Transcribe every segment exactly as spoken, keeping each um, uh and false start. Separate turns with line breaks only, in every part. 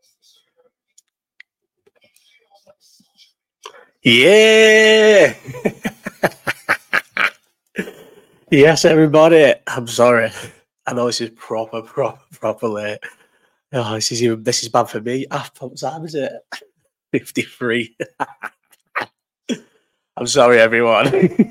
Yeah. Yes, everybody. I'm sorry. I know this is proper, proper, proper late. Oh, this is even, this is bad for me. Ah, what time is it? fifty-three. I'm sorry, everyone.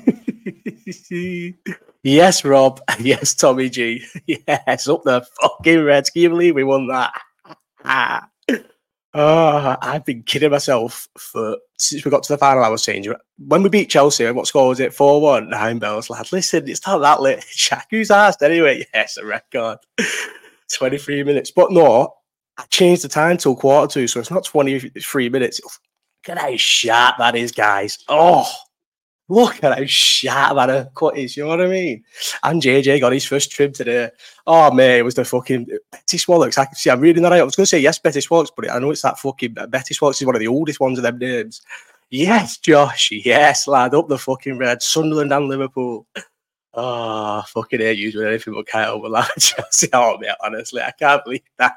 Yes, Rob. Yes, Tommy G. Yes, up the fucking Reds. Can you believe we won that? Ah. Oh, I've been kidding myself for since we got to the final. I was saying when we beat Chelsea, what score was it? four one. Nine bells, lad. Listen, it's not that late. Shaq, who's asked anyway? Yes, a record. twenty-three minutes. But no, I changed the time till quarter two, so it's not twenty-three minutes. Look at how sharp that is, guys. Oh, look at how sharp that cut is. You know what I mean? And J J got his first trim today. Oh, mate, it was the fucking Betty Swallocks. I can see, I'm reading that out. I was going to say, yes, Betty Swallocks, but I know it's that fucking Betty Swallocks is one of the oldest ones of them names. Yes, Josh. Yes, lad. Up the fucking red. Sunderland and Liverpool. Oh, fucking hate you doing anything but Kyle, but like Chelsea. Oh, mate, honestly, I can't believe that.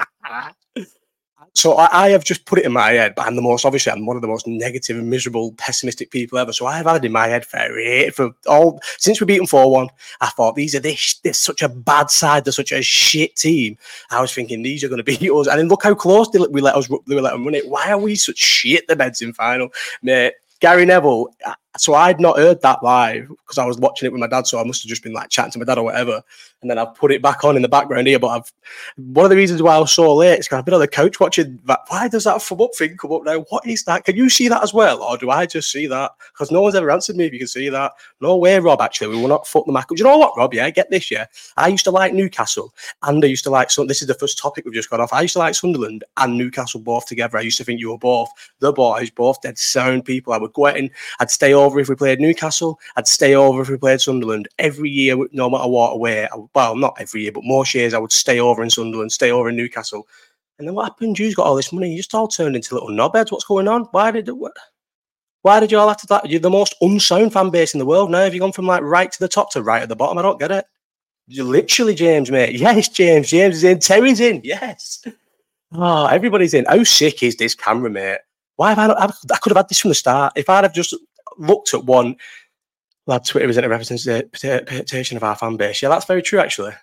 So I, I have just put it in my head, but I'm the most, obviously, I'm one of the most negative and miserable, pessimistic people ever. So I've had it in my head for, for all, since we beat them four one, I thought, these are this, this such a bad side, they're such a shit team. I was thinking, these are going to beat us. And then look how close they, we let us, we let them run it. Why are we such shit, the Meds in final? Mate, Gary Neville, so I'd not heard that live because I was watching it with my dad, so I must have just been like chatting to my dad or whatever. And then I've put it back on in the background here. But I've one of the reasons why I was so late is because I've been on the couch watching that. Why does that from up thing come up now? What is that? Can you see that as well? Or do I just see that? Because no one's ever answered me if you can see that. No way, Rob, actually. We will not fuck the Mac. Do you know what, Rob? Yeah, get this, yeah. I used to like Newcastle and I used to like, so this is the first topic we've just got off. I used to like Sunderland and Newcastle both together. I used to think you were both the boys, both dead sound people. I would go out and I'd stay over if we played Newcastle. I'd stay over if we played Sunderland. Every year, no matter what, away. Well, not every year, but most years I would stay over in Sunderland, stay over in Newcastle. And then what happened? You've got all this money. You just all turned into little knobheads. What's going on? Why did what, Why did you all have to like? You're the most unsound fan base in the world now. Have you gone from like right to the top to right at the bottom? I don't get it. You're literally, James, mate. Yes, James. James is in. Terry's in. Yes. Oh, everybody's in. How sick is this camera, mate? Why have I not? I could have had this from the start. If I'd have just looked at one, lad, Twitter isn't a representation of our fan base. Yeah, that's very true, actually.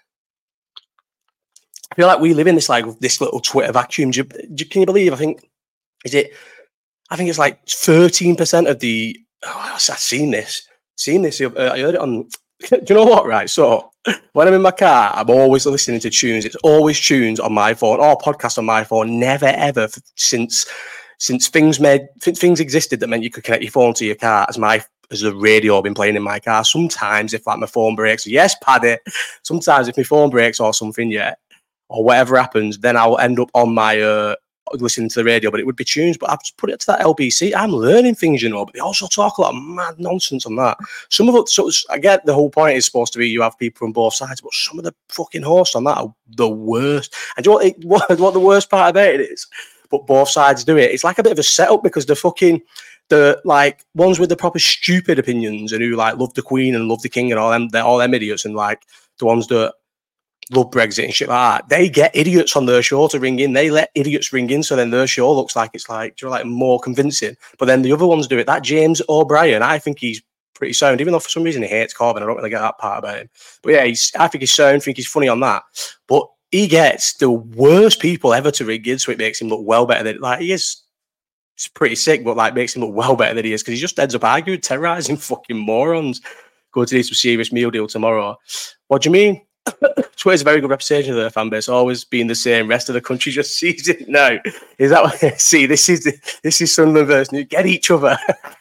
I feel like we live in this like this little Twitter vacuum. Do you, do you, can you believe? I think is it? I think it's like thirteen percent of the. Oh, I've seen this. Seen this. Uh, I heard it on. Do you know what? Right. So when I'm in my car, I'm always listening to tunes. It's always tunes on my phone or podcasts on my phone. Never ever since since things made things existed that meant you could connect your phone to your car. As my as the radio been playing in my car. Sometimes if like my phone breaks, yes, Paddy. Sometimes if my phone breaks or something, yeah. Or whatever happens, then I'll end up on my uh, listening to the radio, but it would be tunes. But I've just put it to that L B C. I'm learning things, you know, but they also talk a lot of mad nonsense on that. Some of it, so I get the whole point is supposed to be you have people from both sides, but some of the fucking hosts on that are the worst. And do you know what, it, what, what the worst part about it is? But both sides do it. It's like a bit of a setup because the fucking, the like ones with the proper stupid opinions and who like love the Queen and love the King and all them, they're all them idiots, and like the ones that love Brexit and shit like that, they get idiots on their show to ring in. They let idiots ring in, so then their show looks like it's like, you know, like more convincing. But then the other ones do it. That James O'Brien, I think he's pretty sound, even though for some reason he hates Corbyn. I don't really get that part about him. But yeah, he's, I think he's sound. I think he's funny on that. But he gets the worst people ever to ring in, so it makes him look well better than like he is. It's pretty sick, but like makes him look well better than he is because he just ends up arguing, terrorizing fucking morons. Go to do some serious meal deal tomorrow. What do you mean? Twitter's a very good representation of their fan base, always being the same. Rest of the country just sees it now. Is that what? See, this is the, this is Sunderland versus New. Get each other.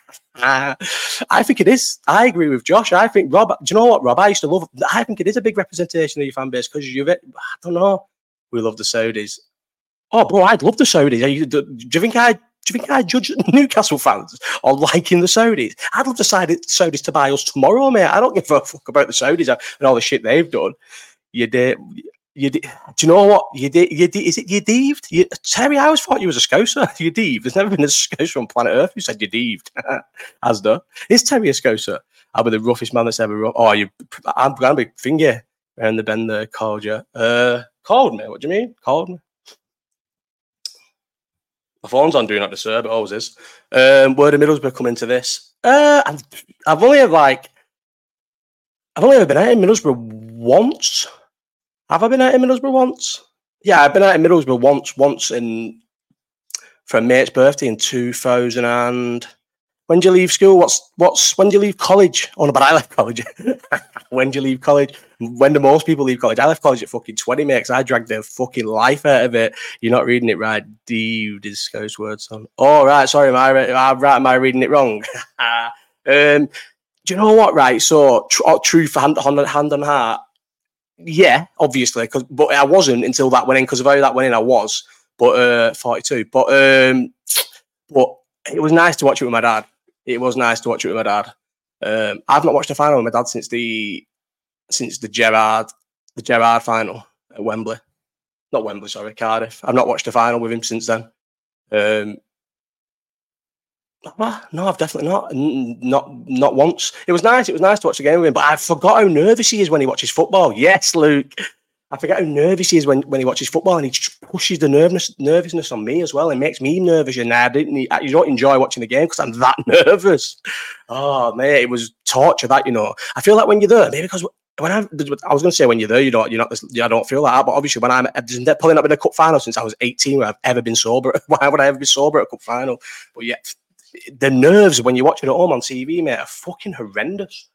uh, I think it is. I agree with Josh. I think Rob. Do you know what, Rob? I used to love. I think it is a big representation of your fan base because you've. I don't know. We love the Saudis. Oh, bro, I'd love the Saudis. You, do, do you think I? Do you think I judge Newcastle fans on liking the Saudis? I'd love to decide the Saudis to buy us tomorrow, mate. I don't give a fuck about the Saudis and all the shit they've done. You did. You did. Do you know what? You did. You did. Is it you deeved? You, Terry, I always thought you was a Scouser. You deeved. There's never been a Scouser on planet Earth who said you deeved. Asda. Is Terry a Scouser? I'll be the roughest man that's ever run. Oh, you. I'm gonna be finger around the bend there. Called you. Uh, called me. What do you mean? Called me. My phone's on Do Not Disturb, it always is. Um, where did Middlesbrough come into this? Uh, I've, I've only had like, I've only ever been out in Middlesbrough once. Have I been out in Middlesbrough once? Yeah, I've been out in Middlesbrough once, once in for a mate's birthday in two thousand and. When do you leave school? What's what's when do you leave college? Oh no, but I left college. When do you leave college? When do most people leave college? I left college at fucking twenty, mate, because I dragged the fucking life out of it. You're not reading it right. Dude, is Scouse words on. Oh right, sorry, am I right? Am I reading it wrong? um, do you know what? Right, so tr- truth hand, hand, hand on heart. Yeah, obviously, because but I wasn't until that went in. Because of how that went in, I was, but uh, forty-two. But um, but it was nice to watch it with my dad. It was nice to watch it with my dad. Um, I've not watched a final with my dad since the since the Gerrard the Gerrard final at Wembley. Not Wembley, sorry, Cardiff. I've not watched a final with him since then. Um, no, I've definitely not. Not not once. It was nice. It was nice to watch the game with him, but I forgot how nervous he is when he watches football. Yes, Luke. I forget how nervous he is when, when he watches football, and he just pushes the nervousness nervousness on me as well. It makes me nervous. And I didn't. You don't enjoy watching the game because I'm that nervous. Oh mate, it was torture. That you know. I feel like when you're there, maybe because when I, I was going to say when you're there, you don't. You're not. I don't feel like that. But obviously, when I'm probably not been a cup final since I was eighteen, where I've ever been sober. Why would I ever be sober at a cup final? But yet, the nerves when you're watching at home on T V, mate, are fucking horrendous.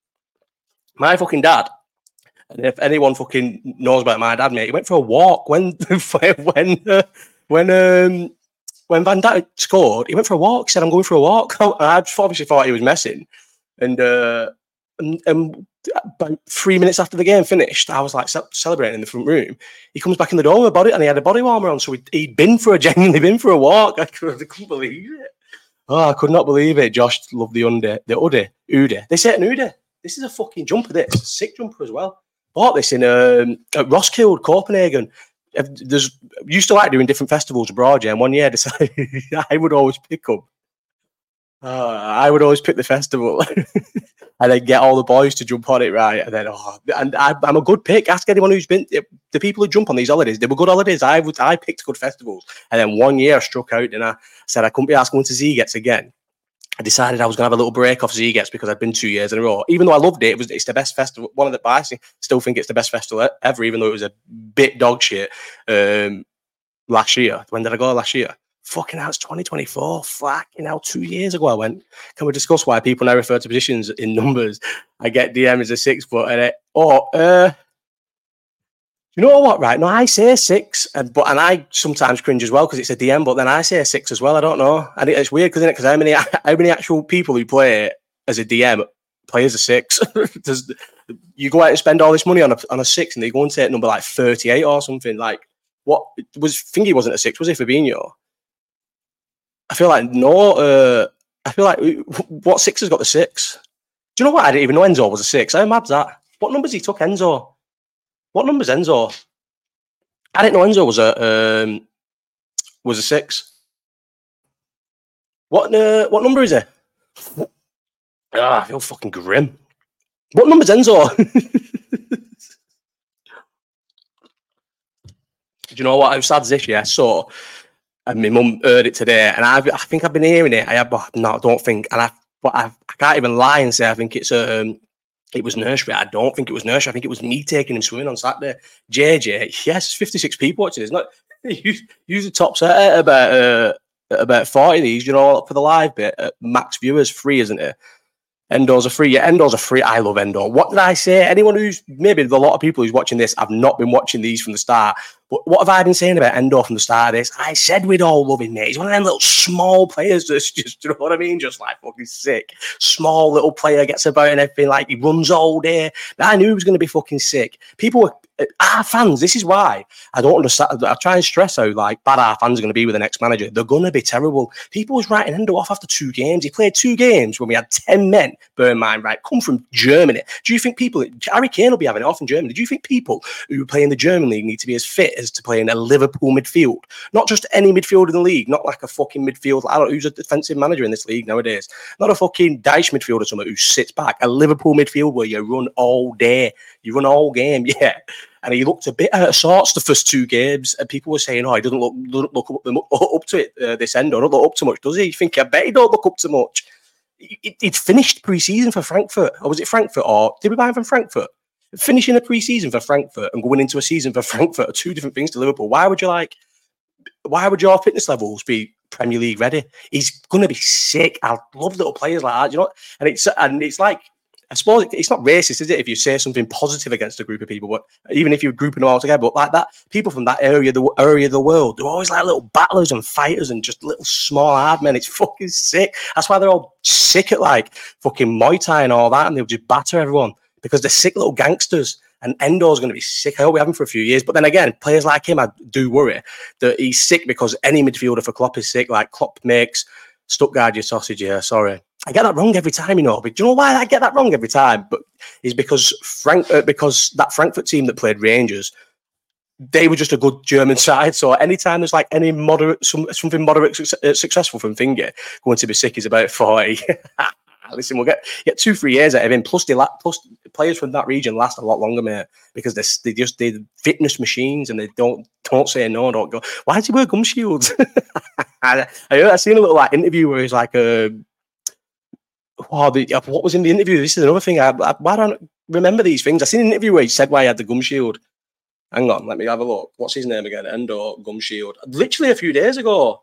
My fucking dad. And if anyone fucking knows about my dad, mate, he went for a walk when when uh, when um, when Van Dijk scored. He went for a walk. He said, "I'm going for a walk." I obviously thought he was messing, and, uh, and, and about three minutes after the game finished, I was like ce- celebrating in the front room. He comes back in the door with a body, and he had a body warmer on, so he'd, he'd been for a genuinely been for a walk. I couldn't believe it. Oh, I could not believe it. Josh loved the under the Udi Udi. They say an Udi. This is a fucking jumper. This a sick jumper as well. Bought this in um, at Roskilde, Copenhagen. There's used to like doing different festivals abroad, yeah. And one year, I decided I would always pick up. Uh, I would always pick the festival, and then get all the boys to jump on it, right? And then, oh, and I, I'm a good pick. Ask anyone who's been the people who jump on these holidays. They were good holidays. I would, I picked good festivals, and then one year I struck out, and I said I couldn't be asking to Zegets again. I decided I was going to have a little break off Zegets because I'd been two years in a row. Even though I loved it, it was it's the best festival. One of the I still think it's the best festival ever, even though it was a bit dog shit um, last year. When did I go last year? Fucking hell, it's twenty twenty-four. Fucking hell, two years ago I went. Can we discuss why people now refer to positions in numbers? I get D M as a six, but uh, oh, uh, you know what? Right? No, I say six, and but and I sometimes cringe as well because it's a D M. But then I say six as well. I don't know, and it's weird because because how many how many actual people who play as a D M play as a six? Does you go out and spend all this money on a on a six, and they go and take number like thirty-eight or something? Like what was Thingy wasn't a six, was it, Fabinho? I feel like no. Uh, I feel like what six has got the six? Do you know what? I didn't even know Enzo was a six. How mad's that? What numbers he took Enzo? What number's Enzo? I didn't know Enzo was a um, was a six. What uh, what number is it? Ah, I feel fucking grim. What number's Enzo? Do you know what? How sad's this? Yeah, so and my mum heard it today, and I I think I've been hearing it. I have, no, I don't think, and I but I I can't even lie and say I think it's um. It was nursery. I don't think it was nursery. I think it was me taking him swimming on Saturday. J J, yes, fifty-six people watching. It's not. Use, use the top set at about uh, at about forty of these. You know, for the live bit, at max viewers, free, isn't it? Endo's are free. Yeah, Endo's are free. I love Endo. What did I say? Anyone who's maybe a lot of people who's watching this have not been watching these from the start. But what have I been saying about Endo from the start of this? I said we'd all love him, mate. He's one of them little small players that's just, you know what I mean? Just like fucking sick. Small little player, gets about and everything. Like he runs all day. I knew he was going to be fucking sick. People were, our fans, this is why I don't understand. I try and stress how like bad our fans are going to be with the next manager. They're going to be terrible. People was writing Endo off after two games. He played two games when we had ten men, bear in mind, right, come from Germany. Do you think people, Harry Kane will be having it off in Germany. Do you think people who play in the German league need to be as fit as to play in a Liverpool midfield? Not just any midfield in the league, not like a fucking midfield. I don't know who's a defensive manager in this league nowadays. Not a fucking Dyche midfield or something who sits back. A Liverpool midfield where you run all day. You run all game, yeah. and he looked a bit out of sorts the first two games, and people were saying, "Oh, he doesn't look doesn't look up, up to it uh, this end, or doesn't look up too much, does he?" You think, I bet he don't look up too much. He'd finished pre-season for Frankfurt, or was it Frankfurt, or did we buy him from Frankfurt? Finishing a pre-season for Frankfurt and going into a season for Frankfurt are two different things to Liverpool. Why would you like? Why would your fitness levels be Premier League ready? He's going to be sick. I love little players like that, you know. And it's and it's like, I suppose it's not racist, is it, if you say something positive against a group of people? But even if you're grouping them all together, but like that, people from that area, the area of the world, they're always like little battlers and fighters and just little small hard men. It's fucking sick. That's why they're all sick at like fucking Muay Thai and all that, and they'll just batter everyone because they're sick little gangsters. And Endor's going to be sick. I hope we have him for a few years. But then again, players like him, I do worry that he's sick because any midfielder for Klopp is sick. Like Klopp makes Stuttgart your sausage here. Sorry. I get that wrong every time, you know. But do you know why I get that wrong every time? But it's because Frank, uh, because that Frankfurt team that played Rangers, they were just a good German side. So anytime there's like any moderate, some, something moderate su- uh, successful from Finger, going to be sick is about forty. Listen, we'll get get two, three years out of him. Plus, they la- plus players from that region last a lot longer, mate, because they they just they're fitness machines and they don't don't say no, don't go. Why does he wear gum shields? I I seen a little like interview where he's like, uh, wow, the, what was in the interview? This is another thing. I, I why don't I remember these things? I seen an interview where he said why he had the gum shield. Hang on, let me have a look. What's his name again? Endor gum shield. Literally a few days ago.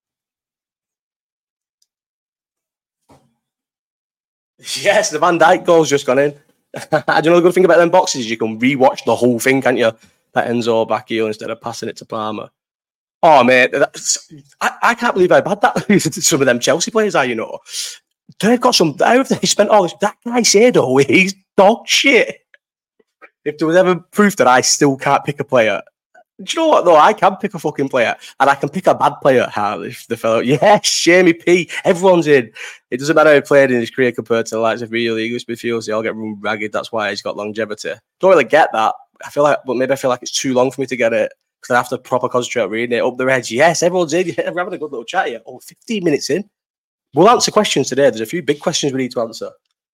Yes, the Van Dijk goal's just gone in. Do you know the good thing about them boxes is you can rewatch the whole thing, can't you? That Enzo back heel instead of passing it to Palmer. Oh, mate, I, I can't believe how bad that some of them Chelsea players are, you know. They've got some, how have they spent all this? That guy said, oh, he's dog shit. If there was ever proof that I still can't pick a player, do you know what, though? I can pick a fucking player, and I can pick a bad player. If the fellow, yes, Jamie P. Everyone's in. It doesn't matter how he played in his career compared to the likes of Real English midfielders. They all get run ragged. That's why he's got longevity. Don't really get that. I feel like, but maybe I feel like it's too long for me to get it because I have to proper concentrate on reading it up the edge. Yes, everyone's in. We're having a good little chat here. Oh, fifteen minutes in. We'll answer questions today. There's a few big questions we need to answer.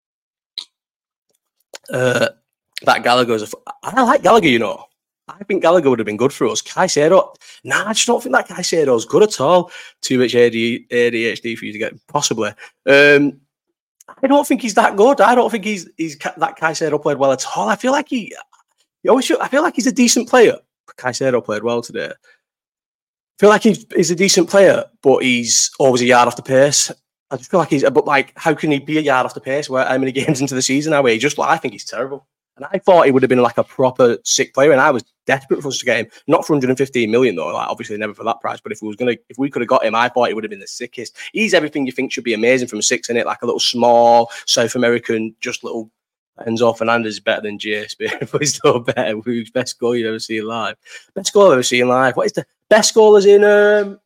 Uh, that Gallagher is a. I like Gallagher, you know. I think Gallagher would have been good for us. Caicedo, nah, I just don't think that Caicedo is good at all. Too much A D H D for you to get, possibly. Um, I don't think he's that good. I don't think he's he's that Caicedo played well at all. I feel like he, he always. I feel like he's a decent player. Caicedo played well today. I feel like he's, he's a decent player, but he's always a yard off the pace. I just feel like he's, but like, how can he be a yard off the pace? Where how many games into the season are we? He just, I think he's terrible. And I thought he would have been like a proper sick player, and I was desperate for us to get him. Not for one hundred fifteen million though, like obviously never for that price. But if we was gonna, if we could have got him, I thought he would have been the sickest. He's everything you think should be amazing from six in it, like a little small South American, just little. Enzo Fernandez is better than J S B, but he's still better. Who's best goal you've ever seen live? Best goal I've ever seen live. What is the best goal? As in um,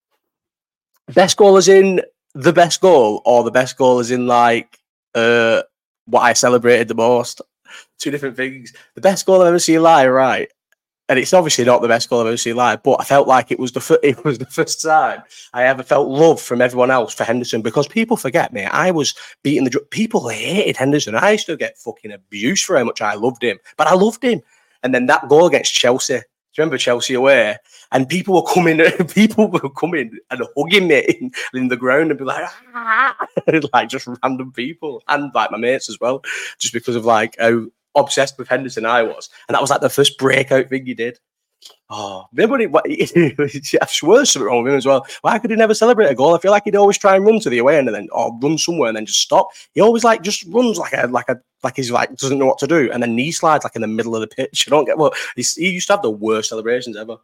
best goal as in the best goal, or the best goal as in like uh, what I celebrated the most? Two different things. The best goal I've ever seen live, right? And it's obviously not the best goal I've ever seen live, but I felt like it was the f- it was the first time I ever felt love from everyone else for Henderson, because people forget me. I was beating the dr- people hated Henderson. I used to get fucking abuse for how much I loved him, but I loved him. And then that goal against Chelsea. Do you remember Chelsea away? And people were coming, people were coming and hugging me in, in the ground and be like, ah! Like just random people, and like my mates as well, just because of like how obsessed with Henderson I was. And that was like the first breakout thing he did. Oh, everybody, I swear there's something wrong with him as well. Why could he never celebrate a goal? I feel like he'd always try and run to the away end and then, or run somewhere and then just stop. He always like just runs like a, like a, like he's like, doesn't know what to do. And then knee slides like in the middle of the pitch. You don't get what, well, he used to have the worst celebrations ever.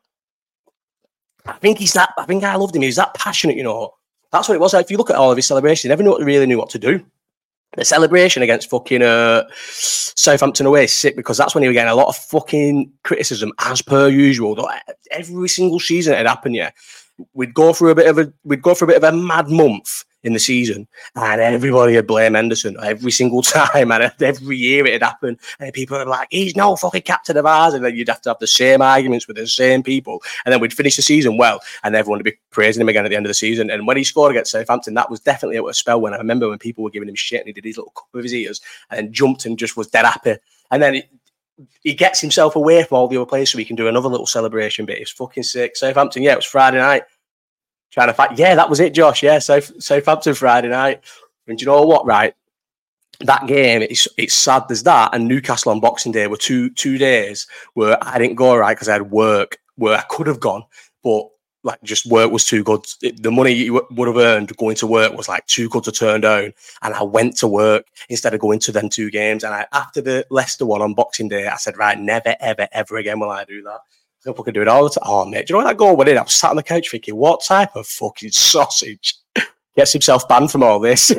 I think he's that, I think I loved him. He was that passionate, you know. That's what it was. Like, if you look at all of his celebrations, he never knew, really knew what to do. The celebration against fucking uh, Southampton away is sick, because that's when he was getting a lot of fucking criticism, as per usual. Every single season it had happened, yeah. We'd go through a bit of a we'd go through a bit of a mad month in the season, and everybody would blame Henderson every single time, and every year it had happened. And people were like, "He's no fucking captain of ours," and then you'd have to have the same arguments with the same people, and then we'd finish the season well, and everyone would be praising him again at the end of the season. And when he scored against Southampton, that was definitely a spell when I remember when people were giving him shit, and he did his little cup with his ears, and then jumped and just was dead happy. And then it, he gets himself away from all the other players so he can do another little celebration bit. It's fucking sick. Southampton, yeah, it was Friday night. Trying to fight. Yeah, that was it, Josh. Yeah, South, Southampton Friday night. And do you know what, right? That game, it's it's sad there's that, and Newcastle on Boxing Day were two two days where I didn't go, right, because I had work where I could have gone, but like just work was too good. It, the money you w- would have earned going to work was like too good to turn down, and I went to work instead of going to them two games. And I, after the Leicester one on Boxing Day, I said, right, never, ever, ever again will I do that. I hope I can do it all the time. Oh, mate, do you know what that goal went in? I was sat on the couch thinking, what type of fucking sausage gets himself banned from all this?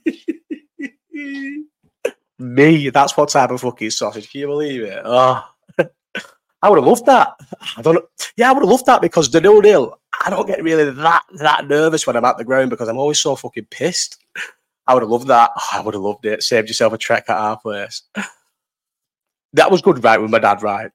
Me, that's what type of fucking sausage. Can you believe it? Oh, I would have loved that. I don't know. Yeah, I would have loved that because the nil-nil, I don't get really that that nervous when I'm at the ground because I'm always so fucking pissed. I would have loved that. Oh, I would have loved it. Saved yourself a trek at our place. That was good, right, with my dad, right?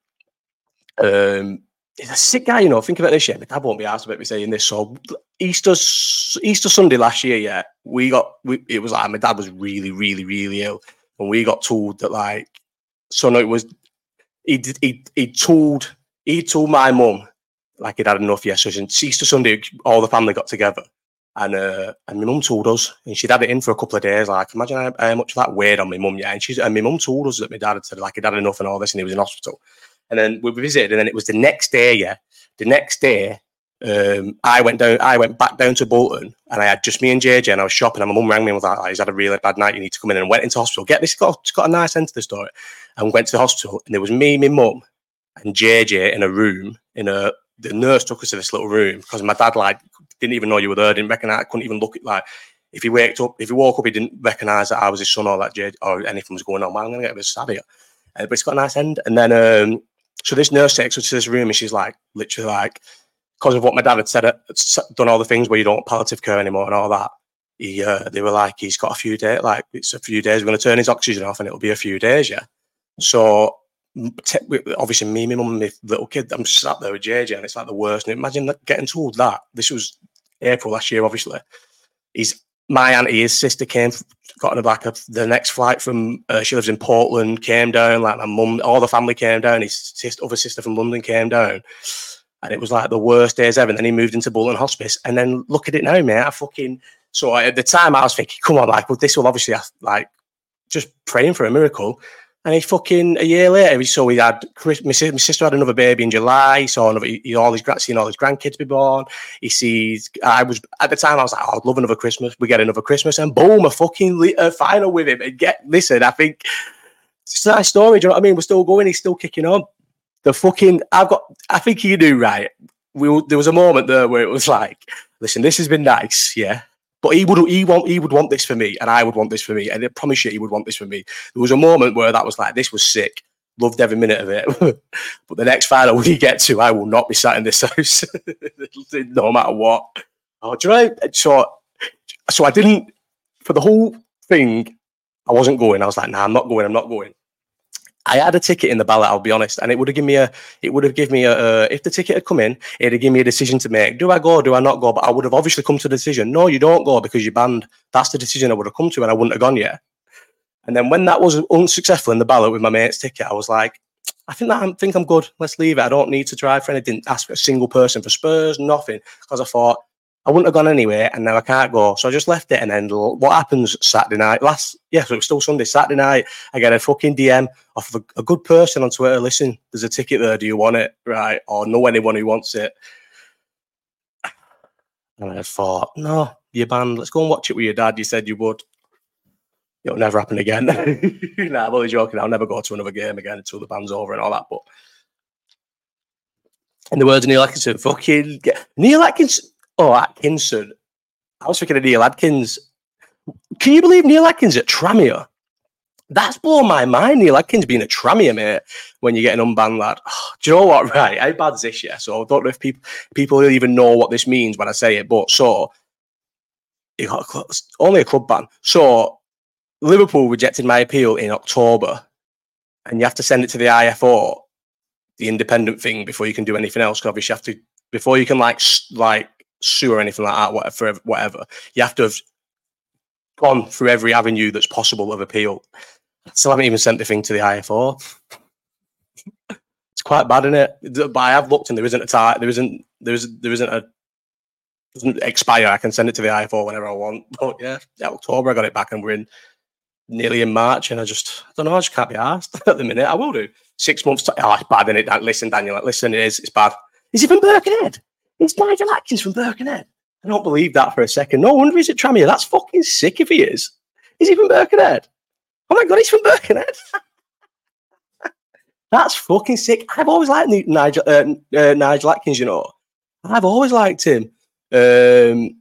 Um, he's a sick guy, you know. Think about this shit. My dad won't be asked about me saying this. So Easter, Easter Sunday last year, yeah, we got, we, it was like, my dad was really, really, really ill. And we got told that, like, so no, it was, he did, he, he told, he told my mum, like, he'd had enough, yes. So it's Easter Sunday, all the family got together. And uh, and my mum told us, and she'd had it in for a couple of days. Like, imagine how, how much of that weighed on my mum, yeah. And she's, and my mum told us that my dad had said, like, he'd had enough and all this, and he was in hospital. And then we visited, and then it was the next day, yeah. The next day, um, I went down, I went back down to Bolton, and I had just me and J J, and I was shopping, and my mum rang me and was like, oh, he's had a really bad night, you need to come in, and went into hospital. Get this, got, got a nice end to the story. And went to the hospital, and there was me, my mum, and J J in a room, in a, the nurse took us to this little room, because my dad, like, didn't even know you were there, didn't recognise, couldn't even look at, like, if he waked up, if he woke up, he didn't recognise that I was his son or that J J, or anything was going on. Man, I'm going to get a bit sad here. Uh, but it's got a nice end. And then, um, so this nurse takes us to this room, and she's like, literally like, because of what my dad had said, done all the things where you don't palliative care anymore and all that. He, uh, they were like, he's got a few days, like it's a few days. We're going to turn his oxygen off, and it'll be a few days, yeah. So t- obviously, me, my mum, and my little kid, I'm sat there with J J, and it's like the worst. And imagine that, getting told that. This was April last year, obviously. He's my auntie, his sister came, got on the back of the next flight from, uh, she lives in Portland, came down, like my mum, all the family came down, his sister, other sister from London came down, and it was like the worst days ever. And then he moved into Bolton Hospice, and then look at it now, mate, I fucking, so at the time I was thinking, come on, like, well, this will obviously, have, like, just praying for a miracle. And he fucking, a year later, he saw he had, my sister had another baby in July. He saw another, he, all his, seen all his grandkids be born. He sees, I was, at the time, I was like, oh, I'd love another Christmas. We get another Christmas, and boom, a fucking a final with him. And get, listen, I think, it's a nice story, do you know what I mean? We're still going, he's still kicking on. The fucking, I've got, I think you do, right? We, there was a moment there where it was like, listen, this has been nice, yeah? But he would he want he would want this for me, and I would want this for me, and I promise you he would want this for me. There was a moment where that was like, this was sick. Loved every minute of it. But the next final we get to, I will not be sat in this house, no matter what. Oh, do you know? So, so I didn't, for the whole thing, I wasn't going. I was like, nah, I'm not going, I'm not going. I had a ticket in the ballot, I'll be honest, and it would have given me a, it would have given me a, uh, if the ticket had come in, it'd have given me a decision to make. Do I go, do I not go? But I would have obviously come to the decision, no, you don't go because you're banned. That's the decision I would have come to, and I wouldn't have gone yet. And then when that was unsuccessful in the ballot with my mate's ticket, I was like, I think that I think I'm good. Let's leave it. I don't need to drive for anything. Ask for a single person for Spurs, nothing, because I thought I wouldn't have gone anyway, and now I can't go. So I just left it. And then what happens Saturday night? Last, yeah, so it was still Sunday. Saturday night, I get a fucking D M off of a, a good person on Twitter. Listen, there's a ticket there. Do you want it? Right? Or know anyone who wants it? And I thought, no, you're banned. Let's go and watch it with your dad. You said you would. It'll never happen again. Nah, I'm only joking. I'll never go to another game again until the ban's over and all that. But in the words of Neil Atkinson, fucking get, Neil Atkinson. Oh, Atkinson. I was thinking of Neil Adkins. Can you believe Neil Adkins at Tranmere? That's blown my mind, Neil Adkins being a Tranmere, mate, when you get an unbanned lad. Oh, do you know what, right? How bad's this, yeah? So I don't know if people people even know what this means when I say it, but so, it got a, only a club ban. So, Liverpool rejected my appeal in October, and you have to send it to the I F O, the independent thing, before you can do anything else, because obviously you have to, before you can, like, like, sue or anything like that, whatever, whatever, you have to have gone through every avenue that's possible of appeal. I still haven't even sent the thing to the I F O. It's quite bad, isn't it? But I have looked and there isn't a time, there isn't, there isn't, there isn't a, doesn't expire. I can send it to the I four whenever I want. But yeah, yeah, October I got it back and we're in nearly in March and I just, I don't know, I just can't be asked at the minute. I will do. Six months, to, oh, it's bad, isn't it? Listen, Daniel, listen, it is, it's bad. Is he from Birkenhead? It's Nigel Atkins from Birkenhead. I don't believe that for a second. No wonder he's at Tranmere. That's fucking sick if he is. Is he from Birkenhead? Oh my God, he's from Birkenhead. That's fucking sick. I've always liked Nigel, uh, uh, Nigel Atkins, you know. I've always liked him. Um,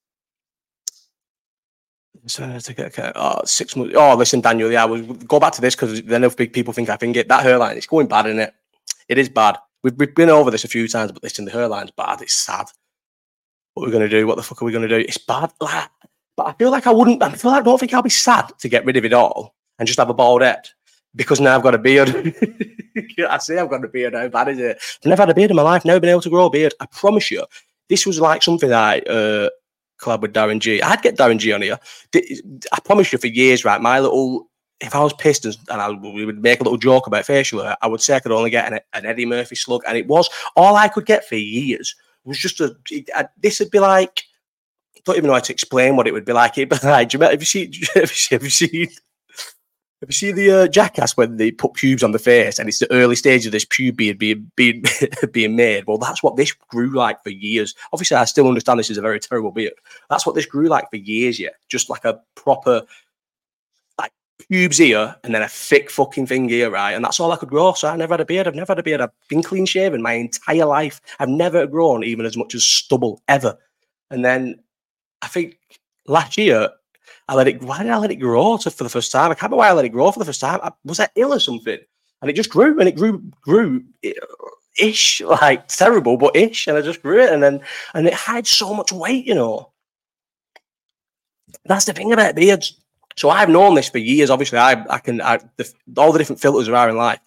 so to get okay, oh, six months. Oh, listen, Daniel, yeah, we'll go back to this because then if people think I think it. That hairline, it's going bad, isn't it? It is bad. We've, we've been over this a few times, but listen, the hairline's bad. It's sad. What are we going to do? What the fuck are we going to do? It's bad. Like, but I feel like I wouldn't, I feel like I don't think I'll be sad to get rid of it all and just have a bald head because now I've got a beard. I say I've got a beard. How bad is it? I've never had a beard in my life, never been able to grow a beard. I promise you, this was like something that I uh, collab with Darren G. I'd get Darren G on here. I promise you for years, right? My little, if I was pissed and I, we would make a little joke about facial hair, I would say I could only get an, an Eddie Murphy slug. And it was all I could get for years. It was just a, it, I, this would be like, I don't even know how to explain what it would be like. It'd be like, do you remember, have you seen, have you seen, have you seen, have you seen the uh, Jackass when they put pubes on the face and it's the early stage of this pube beard being, being, being made? Well, that's what this grew like for years. Obviously, I still understand this is a very terrible beard. That's what this grew like for years, yeah. Just like a proper, like, pubes here and then a thick fucking thing here, right? And that's all I could grow. So I never had a beard. I've never had a beard. I've been clean shaven my entire life. I've never grown even as much as stubble, ever. And then I think last year, I let it, why did I let it grow to, for the first time? I can't remember why I let it grow for the first time. I, was I ill or something? And it just grew and it grew, grew ish, like terrible, but ish. And I just grew it and then, and it had so much weight, you know. That's the thing about beards. So I've known this for years. Obviously, I, I can, I, the, all the different filters there are in life.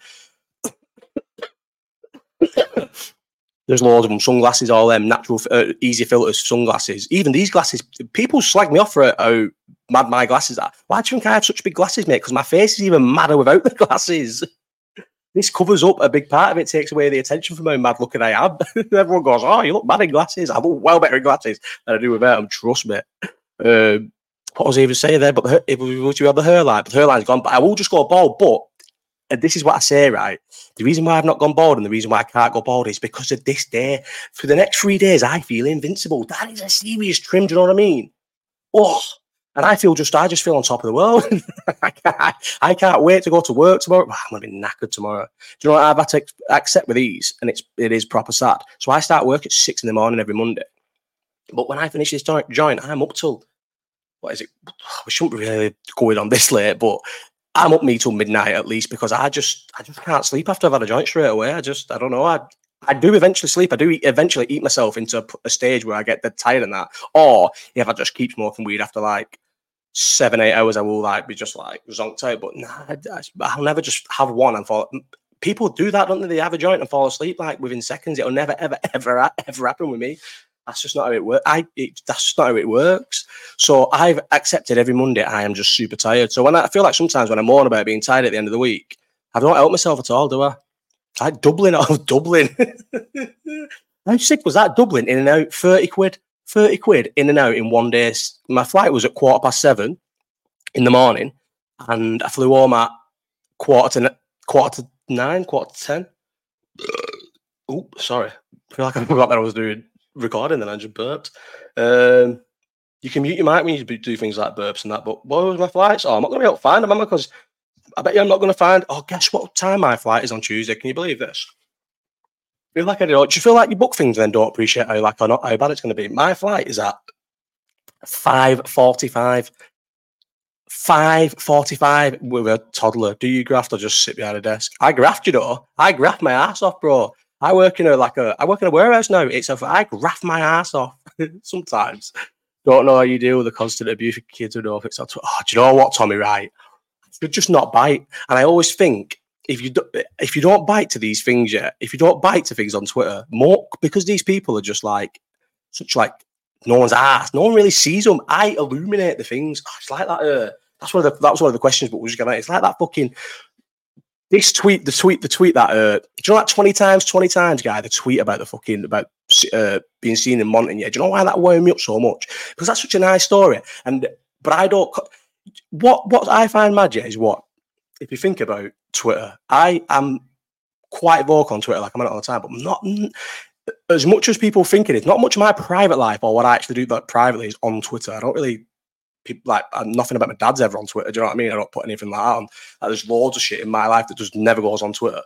There's loads of them, sunglasses, all them natural, uh, easy filters, sunglasses. Even these glasses, people slag me off for how mad my glasses are. Why do you think I have such big glasses, mate? Because my face is even madder without the glasses. This covers up a big part of it, takes away the attention from how mad looking I am. Everyone goes, oh, you look mad in glasses. I look well better in glasses than I do without them, trust me. Um, what was I even saying there? But the, if we were to have the hairline, but the hairline's gone. But I will just go bald, but and this is what I say, right? The reason why I've not gone bald and the reason why I can't go bald is because of this day. For the next three days, I feel invincible. That is a serious trim, do you know what I mean? Oh, and I feel just, I just feel on top of the world. I, can't, I can't wait to go to work tomorrow. I'm going to be knackered tomorrow. Do you know what I've had to accept with these? And it's, it is proper sad. So I start work at six in the morning every Monday. But when I finish this joint, I'm up till, what is it? We shouldn't really go in on this late, but I'm up me till midnight at least because I just I just can't sleep after I've had a joint straight away. I just I don't know. I I do eventually sleep. I do eat, eventually eat myself into a, a stage where I get dead tired and that. Or if I just keep smoking weed after like seven eight hours, I will like be just like zonked out. But nah, I, I'll never just have one and fall. People do that, don't they? They have a joint and fall asleep like within seconds. It'll never ever ever ever happen with me. That's just not how it works. I it, that's just not how it works. So I've accepted every Monday I am just super tired. So when I, I feel like sometimes when I moan about being tired at the end of the week, I don't help myself at all, do I? I Dublin, I was Dublin. How sick was that? Dublin in and out, thirty quid, thirty quid in and out in one day. My flight was at quarter past seven in the morning, and I flew home at quarter to quarter to nine, quarter to ten. Oh, sorry. I feel like I forgot that I was doing recording, then I just burped. Um, you can mute your mic when you do things like burps and that, but what was my flights? Oh, I'm not going to be able to find them, am I? Because I bet you I'm not going to find. Oh, guess what time my flight is on Tuesday? Can you believe this? I feel like I don't. Do you feel like you book things and then don't appreciate how like or not how bad it's going to be? My flight is at five forty-five. five forty-five with a toddler. Do you graft or just sit behind a desk? I graft, you know. I graft my ass off, bro. I work in a like a I work in a warehouse now. It's a I graft my ass off sometimes. Don't know how you deal with the constant abuse of kids who know if it's not. Oh, do you know what, Tommy? Right, you just not bite. And I always think if you do, if you don't bite to these things yet, if you don't bite to things on Twitter, more because these people are just like such like no one's ass. No one really sees them. I illuminate the things. Oh, it's like that. Uh, that's one of the that was one of the questions, but we're just gonna. It's like that fucking This tweet, the tweet, the tweet that uh, do you know that twenty times, twenty times guy, the tweet about the fucking about uh, being seen in Monton. Yeah, do you know why that wound me up so much? Because that's such a nice story. And but I don't. What what I find magic is what if you think about Twitter. I am quite vocal on Twitter, like I'm on it all the time, but I'm not as much as people think it is. Not much of my private life or what I actually do like privately is on Twitter. I don't really. People, like I'm nothing about my dad's ever on Twitter. Do you know what I mean? I don't put anything like that on. Like, there's loads of shit in my life that just never goes on Twitter.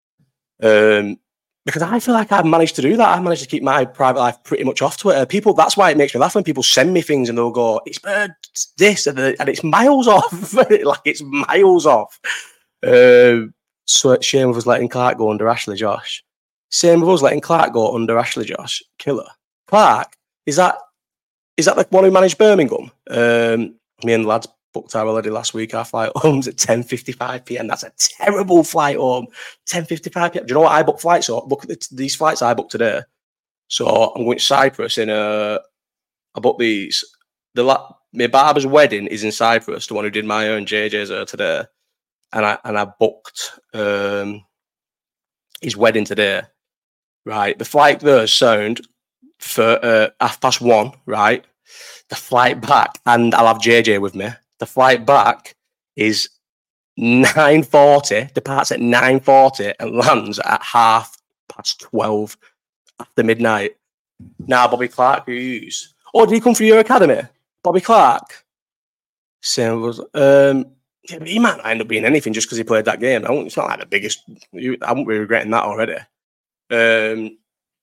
Um, because I feel like I've managed to do that. I've managed to keep my private life pretty much off Twitter. People, that's why it makes me laugh when people send me things and they'll go, "It's uh, this," and, and it's miles off. Like it's miles off. Um, so shame with us letting Clark go under Ashley Josh. Same with us letting Clark go under Ashley Josh. Killer. Clark, is that? Is that the one who managed Birmingham? Um, me and the lads booked our holiday last week. Our flight home's at ten fifty-five p m. That's a terrible flight home. ten fifty-five p m. Do you know what I booked flights on? Look at the, these flights I booked today. So I'm going to Cyprus in a... I booked these. The la- My barber's wedding is in Cyprus, the one who did my own J J's uh, today. And I and I booked um, his wedding today. Right. The flight there sound... for uh, half past one, right? The flight back, and I'll have J J with me. The flight back is nine forty, departs at nine forty and lands at half past twelve after midnight. Now, Bobby Clark, who's... Oh, did he come through your academy? Bobby Clark? Same was... Um, yeah, but he might not end up being anything just because he played that game. I won't, it's not like the biggest... I won't be regretting that already. Um...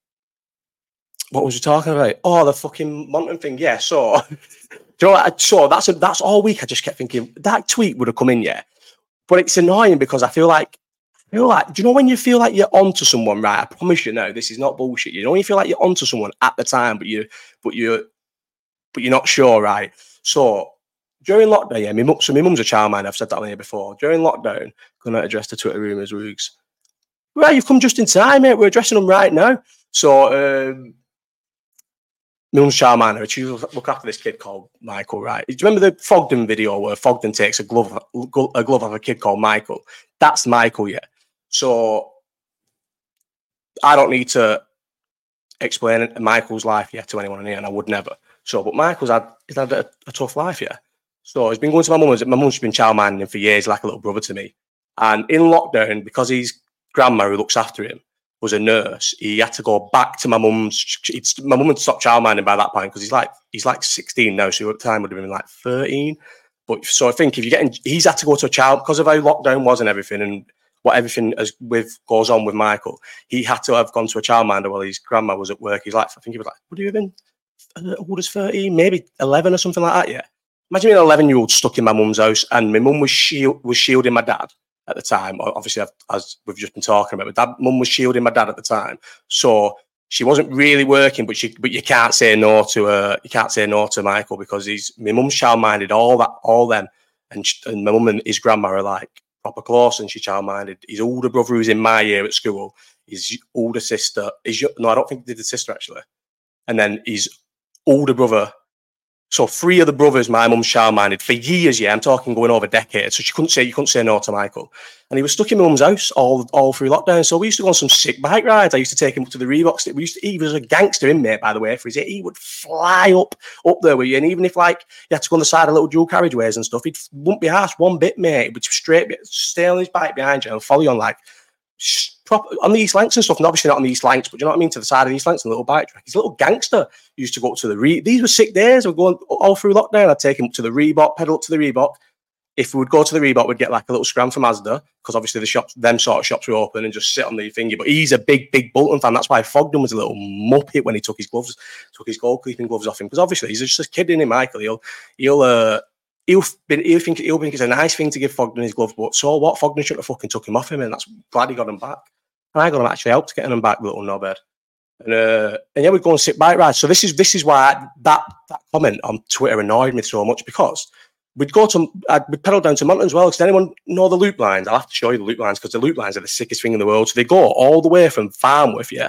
What was you talking about? Oh, the fucking Monton thing. Yeah, so, do you know what? So that's a, that's all week. I just kept thinking that tweet would have come in, yeah. But it's annoying because I feel like, I feel like, do you know when you feel like you're onto someone, right? I promise you, no, this is not bullshit. You know when you feel like you're onto someone at the time, but you, but you, but you're not sure, right? So during lockdown, yeah, my mum, so my mum's a childminder. I've said that on here before. During lockdown, gonna address the Twitter rumours, Roogs. Right, you've come just in time, mate. We're addressing them right now. So. um My mum's childminder, she look after this kid called Michael, right? Do you remember the Fogden video where Fogden takes a glove, a glove off a kid called Michael? That's Michael, yeah. So I don't need to explain Michael's life yet to anyone in here, and I would never. So, but Michael's had he's had a, a tough life, yeah. So he's been going to my mum's. My mum's been childminding him for years, like a little brother to me. And in lockdown, because his grandma who looks after him was a nurse, he had to go back to my mum's. It's, my mum had stopped childminding by that point because he's like he's like sixteen now, so at the time would have been like thirteen. But so I think if you're getting, he's had to go to a child because of how lockdown was and everything, and what everything as with goes on with Michael. He had to have gone to a childminder while his grandma was at work. He's like, I think he was like, would he have been as old as thirteen, maybe eleven or something like that? Yeah. Imagine being an eleven-year-old stuck in my mum's house, and my mum was shield was shielding my dad at the time. Obviously, as we've just been talking about, but dad, mum was shielding my dad at the time, so she wasn't really working. But she, but you can't say no to her. You can't say no to Michael because he's my mum's child-minded all that, all them, and, she, and my mum and his grandma are like proper close, and she child-minded his older brother who's in my year at school. His older sister, his no, I don't think they did a sister actually, and then his older brother. So three of the brothers, my mum's child-minded for years. Yeah, I'm talking going over decades. So she couldn't say you couldn't say no to Michael, and he was stuck in my mum's house all all through lockdown. So we used to go on some sick bike rides. I used to take him up to the Reeboks. We used to. He was a gangster inmate, by the way. For his, he would fly up up there with you, and even if like you had to go on the side of little dual carriageways and stuff, he wouldn't be harsh one bit, mate. He would straight stay on his bike behind you and follow you on like. Proper, on the East Lancs and stuff, and obviously not on the East Lancs, but you know what I mean, to the side of the East Lancs and a little bike track. He's a little gangster. He used to go up to the Re. These were sick days. We're going all through lockdown. I'd take him up to the Reebok, pedal up to the Reebok. If we would go to the Reebok, we'd get like a little scram for Mazda because obviously the shops, them sort of shops were open, and just sit on the thingy. But he's a big, big Bolton fan. That's why Fogden was a little muppet when he took his gloves, took his goalkeeping gloves off him, because obviously he's just a kid in him, Michael. He'll, he'll, uh, he'll, he'll think he'll think it's a nice thing to give Fogden his gloves, but so what? Fogden shouldn't have fucking took him off him, and that's glad he got him back. And I got him actually helped getting him back, little knobhead. And uh, and yeah, we'd go and sit bike rides. So this is this is why I, that that comment on Twitter annoyed me so much, because we'd go to I'd, we'd pedal down to Monton as well. Does anyone know the loop lines? I'll have to show you the loop lines because the loop lines are the sickest thing in the world. So they go all the way from Farmworth, yeah,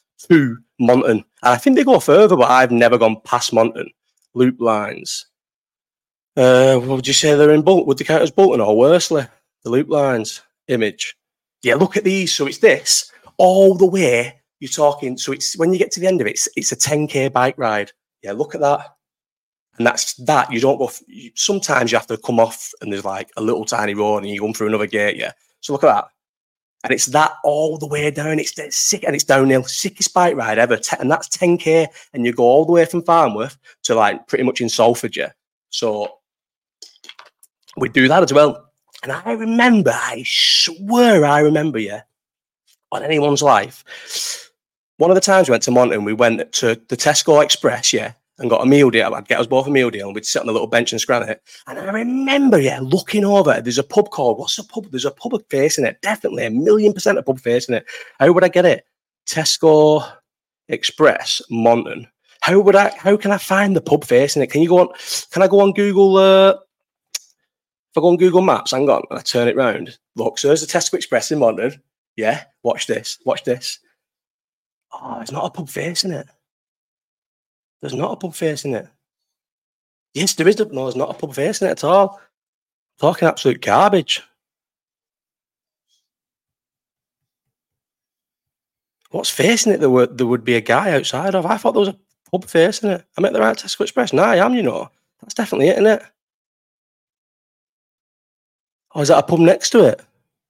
to Monton, and I think they go further, but I've never gone past Monton. Loop lines. Uh, what would you say they're in Bolton? Would they count as Bolton or Worsley? The loop lines. image. Yeah, look at these. So it's this all the way. You're talking. So it's when you get to the end of it, it's, it's a ten K bike ride. Yeah, look at that. And that's that. You don't go. You, sometimes you have to come off, and there's like a little tiny road, and you go through another gate. Yeah. So look at that. And it's that all the way down. It's, it's sick, and it's downhill. Sickest bike ride ever. And that's ten K, and you go all the way from Farnworth to like pretty much in Salford. Yeah. So we do that as well. And I remember, I swear I remember, yeah, on anyone's life. One of the times we went to Monton, we went to the Tesco Express, yeah, and got a meal deal. I'd get us both a meal deal, and we'd sit on the little bench and scran it. And I remember, yeah, looking over, there's a pub called, what's the pub? There's a pub facing it. Definitely a million percent a pub facing it. How would I get it? Tesco Express, Monton. How would I, how can I find the pub facing it? Can you go on, can I go on Google, uh, if I go on Google Maps, hang on, and I turn it round. Look, so there's the Tesco Express in Monton. Yeah, watch this, watch this. Oh, it's not a pub facing it. There's not a pub facing it. Yes, there is. A, no, there's not a pub facing it at all. Talking absolute garbage. What's facing it? There would there would be a guy outside of. I thought there was a pub facing it. I'm at the right Tesco Express. No, I am. You know, that's definitely it, isn't it? Oh, is that a pub next to it?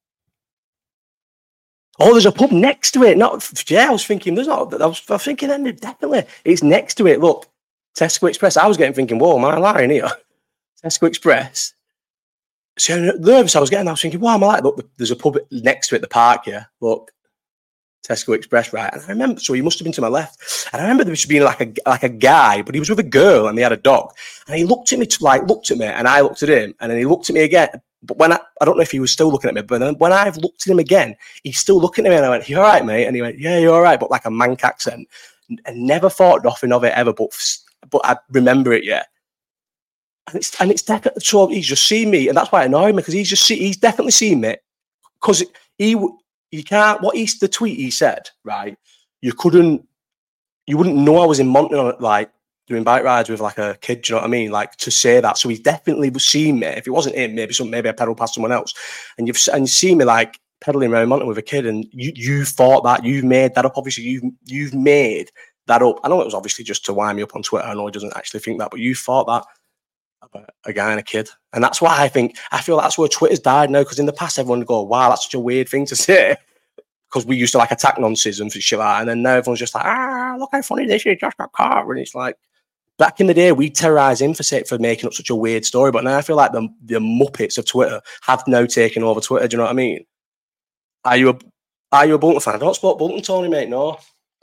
Oh, there's a pub next to it. Not yeah, I was thinking there's not. I was, I was thinking then definitely it's next to it. Look, Tesco Express. I was getting thinking, whoa, am I lying here? Tesco Express. So nervous I was getting. I was thinking, why am I like? Look, there's a pub next to it, the park here. Look, Tesco Express, right? And I remember, so he must have been to my left. And I remember there was being like a like a guy, but he was with a girl, and they had a dog. And he looked at me, to, like looked at me, and I looked at him, and then he looked at me again. But when I, I don't know if he was still looking at me, but then when I've looked at him again, he's still looking at me, and I went, "You all right, mate?" And he went, "Yeah, you're all right," but like a Manc accent. And never thought nothing of it ever, but but I remember it, yeah. And it's and it's definitely so he's just seen me, and that's why it annoyed me because he's just see, he's definitely seen me because he you can't what he's the tweet he said right. You couldn't you wouldn't know I was in Monton like doing bike rides with like a kid. Do you know what I mean? Like to say that, so he's definitely seen me. If it wasn't him, maybe some maybe I pedaled past someone else, and you've and you see me like pedaling around Monton with a kid, and you you thought that you've made that up. Obviously, you've you've made that up. I know it was obviously just to wind me up on Twitter. I know he doesn't actually think that, but you thought that about a guy and a kid. And that's why I think, I feel that's where Twitter's died now, because in the past everyone would go, wow, that's such a weird thing to say. Because we used to like attack nonsense and shit like that. And then now everyone's just like, ah, look how funny this is, just got caught. And it's like, back in the day, we terrorised him for, for making up such a weird story. But now I feel like the, the Muppets of Twitter have now taken over Twitter. Do you know what I mean? Are you a, are you a Bolton fan? I don't support Bolton, Tony, mate, no.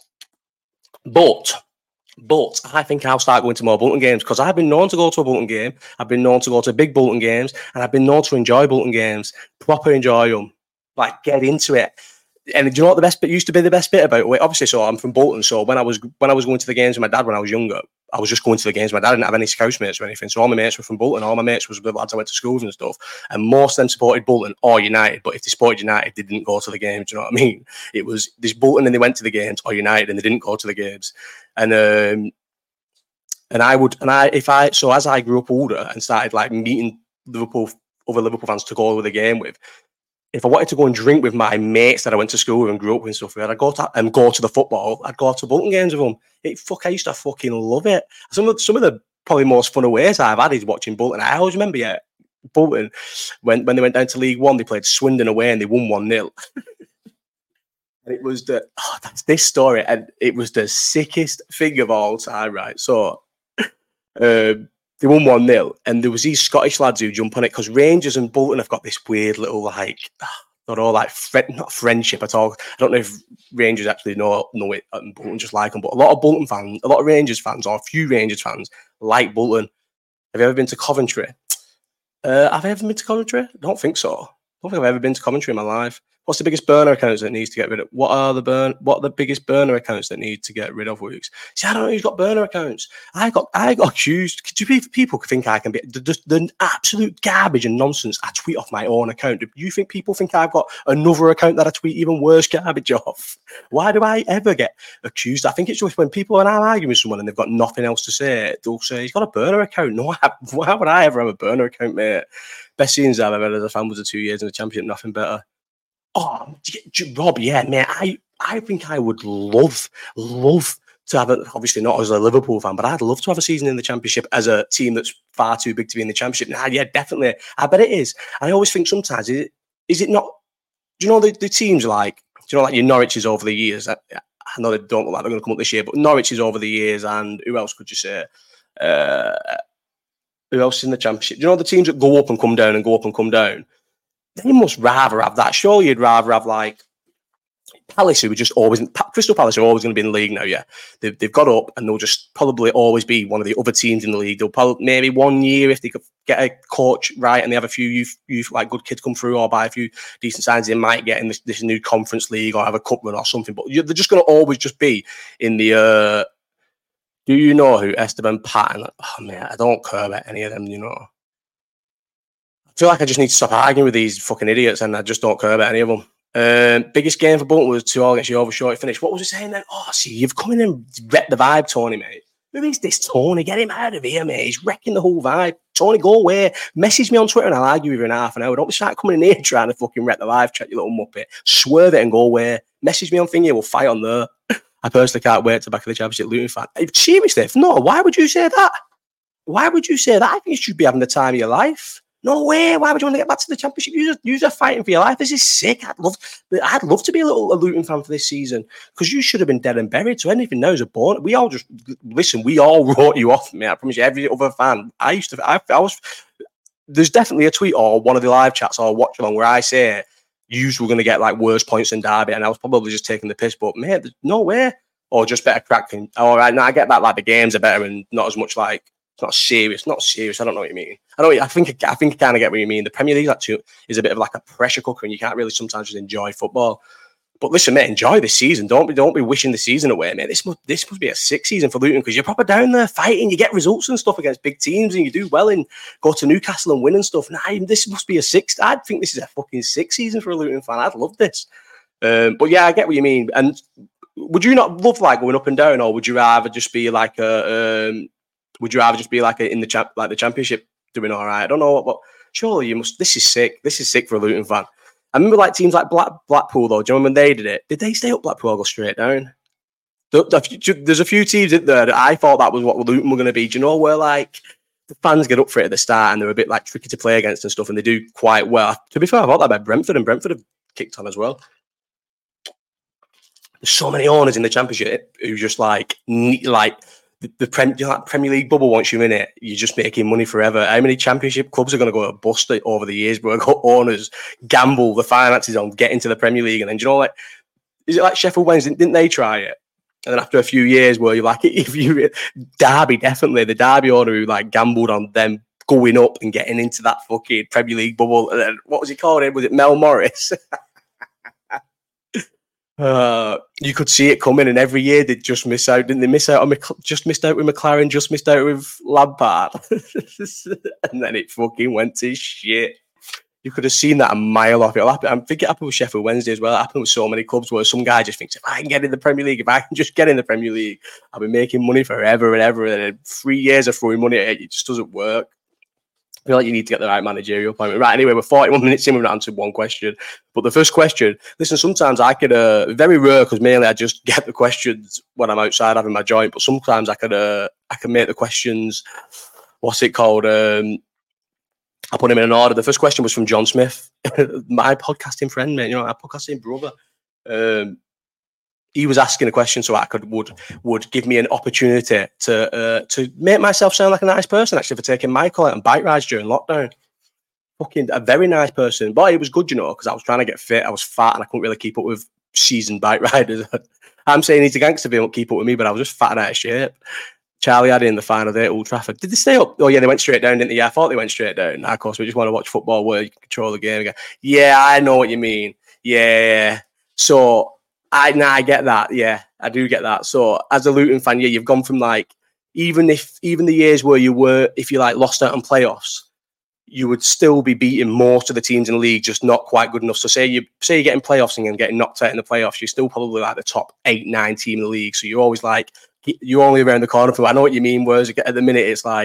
But, but I think I'll start going to more Bolton games because I've been known to go to a Bolton game. I've been known to go to big Bolton games, and I've been known to enjoy Bolton games, proper enjoy them, like get into it. And do you know what the best bit used to be? The best bit about it, obviously, so I'm from Bolton. So when I was when I was going to the games with my dad when I was younger, I was just going to the games with my dad. I didn't have any Scouse mates or anything. So all my mates were from Bolton. All my mates was with lads I went to schools and stuff. And most of them supported Bolton or United. But if they supported United, they didn't go to the games. Do you know what I mean? It was this Bolton and they went to the games, or United and they didn't go to the games. And um, and I would and I if I so as I grew up older and started like meeting Liverpool other Liverpool fans to go to the game with. If I wanted to go and drink with my mates that I went to school with and grew up with and stuff, I'd go to and go to the football. I'd go to Bolton games with them. It fuck, I used to fucking love it. Some of some of the probably most fun ways I've had is watching Bolton. I always remember, yeah, Bolton when when they went down to League One, they played Swindon away and they won one nil. And it was the oh, that's this story, and it was the sickest thing of all time, right? So. Um, They won one nil, and there was these Scottish lads who jump on it because Rangers and Bolton have got this weird little like, not all like fr- not friendship at all. I don't know if Rangers actually know know it and Bolton just like them, but a lot of Bolton fans, a lot of Rangers fans, or a few Rangers fans like Bolton. Have you ever been to Coventry? Uh, have I ever been to Coventry? I don't think so. I don't think I've ever been to Coventry in my life. What's the biggest burner accounts that needs to get rid of? What are the burn? What are the biggest burner accounts that need to get rid of? Weeks. See, I don't know who's got burner accounts. I got, I got accused. Do people think I can be the, the, the absolute garbage and nonsense I tweet off my own account? Do you think people think I've got another account that I tweet even worse garbage off? Why do I ever get accused? I think it's just when people and I'm arguing with someone and they've got nothing else to say, they'll say he's got a burner account. No, I, why would I ever have a burner account, mate? Best scenes I've ever had as a fan was the two years in the championship. Nothing better. Oh, Rob, yeah, man. I, I think I would love, love to have it. Obviously, not as a Liverpool fan, but I'd love to have a season in the Championship as a team that's far too big to be in the Championship. Nah, yeah, definitely. I bet it is. I always think sometimes, is it, is it not? Do you know the, the teams like, do you know, like your Norwich's over the years? I, I know they don't look like they're going to come up this year, but Norwich's over the years, and who else could you say? Uh, who else is in the Championship? Do you know the teams that go up and come down and go up and come down? They must rather have that. Surely you'd rather have like Palace, who were just always, Crystal Palace are always going to be in the league now, yeah. They've, they've got up and they'll just probably always be one of the other teams in the league. They'll probably, maybe one year, if they could get a coach right and they have a few youth, youth like good kids come through or buy a few decent signs, they might get in this, this new conference league or have a cup run or something. But they're just going to always just be in the, uh, do you know who Esteban Patton? Oh man, I don't care about any of them, you know. I feel like I just need to stop arguing with these fucking idiots and I just don't care about any of them. Um, biggest game for Bolton was two all against Yeovil short finish. What was he saying then? Oh, see, you've come in and wrecked the vibe, Tony, mate. Who is this Tony? Get him out of here, mate. He's wrecking the whole vibe. Tony, go away. Message me on Twitter and I'll argue with you in half an hour. Don't start coming in here trying to fucking wreck the vibe chat, you little muppet. Swerve it and go away. Message me on thingy, we'll fight on there. I personally can't wait to back of the Championship Luton fan. Seriously, no, why would you say that? Why would you say that? I think you should be having the time of your life. No way. Why would you want to get back to the Championship? You're, you're fighting for your life. This is sick. I'd love, I'd love to be a little a Luton fan for this season because you should have been dead and buried. So anything now is a bonus. We all just listen. We all wrote you off, mate. I promise you. Every other fan. I used to. I, I was. There's definitely a tweet or one of the live chats or watch along where I say you were going to get like worse points than Derby, and I was probably just taking the piss. But mate, there's no way. Or just better cracking. All right, now I get that. Like the games are better and not as much like. It's not serious, not serious. I don't know what you mean. I don't. I think. I think I kind of get what you mean. The Premier League actually is a bit of like a pressure cooker, and you can't really sometimes just enjoy football. But listen, mate, enjoy this season. Don't be, don't be wishing the season away, mate. This must, this must be a sick season for Luton because you're proper down there fighting. You get results and stuff against big teams, and you do well and go to Newcastle and win and stuff. Nah, this must be a six. I think this is a fucking sick season for a Luton fan. I'd love this. Um, but yeah, I get what you mean. And would you not love like going up and down, or would you rather just be like a? Um, Would you rather just be like a, in the champ, like the Championship, doing all right? I don't know, but surely you must. This is sick. This is sick for a Luton fan. I remember like teams like Black, Blackpool though. Do you remember when they did it? Did they stay up Blackpool or go straight down? There's a few teams in there that I thought that was what Luton were going to be. Do you know where like the fans get up for it at the start and they're a bit like tricky to play against and stuff, and they do quite well. To be fair, I thought that about Brentford, and Brentford have kicked on as well. There's so many owners in the Championship who just like like. The, the Prem, you know, that Premier League bubble, once you're in it, you're just making money forever. How many Championship clubs are going to go bust over the years? But got owners gamble the finances on getting to the Premier League, and then do you know, like, is it like Sheffield Wednesday? Didn't they try it? And then after a few years, where you're like, if you Derby, definitely the Derby owner who like gambled on them going up and getting into that fucking Premier League bubble. And then what was he called? Was it Mel Morris? Uh, you could see it coming, and every year they'd just miss out. Didn't they miss out on Mc- just missed out with McLaren, just missed out with Lampard, and then it fucking went to shit. You could have seen that a mile off. I think it happened with Sheffield Wednesday as well. It happened with so many clubs where some guy just thinks, if I can get in the Premier League, if I can just get in the Premier League, I'll be making money forever and ever. And then three years of throwing money at it, it just doesn't work. I feel like you need to get the right managerial appointment. Right, anyway, we're forty-one minutes in, we've not answered one question. But the first question, listen, sometimes I could, uh, very rare, because mainly I just get the questions when I'm outside having my joint, but sometimes I could, uh, I can make the questions, what's it called? Um, I put him in an order. The first question was from John Smith, my podcasting friend, mate, you know, my podcasting brother. Um, he was asking a question so I could would would give me an opportunity to uh, to make myself sound like a nice person, actually, for taking Michael out on bike rides during lockdown. Fucking a very nice person. But it was good, you know, because I was trying to get fit. I was fat and I couldn't really keep up with seasoned bike riders. I'm saying he's a gangster, they won't keep up with me, but I was just fat and out of shape. Charlie had it in the final day at Old Trafford. Did they stay up? Oh, yeah, they went straight down, didn't they? Yeah, I thought they went straight down. Now, of course, we just want to watch football where you can control the game again. Yeah, I know what you mean. Yeah. So... I nah, I get that. Yeah, I do get that. So as a Luton fan, yeah, you've gone from like, even if even the years where you were, if you like lost out on playoffs, you would still be beating most of the teams in the league, just not quite good enough. So say you say you're getting playoffs and getting knocked out in the playoffs, you're still probably like the top eight, nine team in the league. So you're always like, you're only around the corner from. I know what you mean. Whereas at the minute, it's like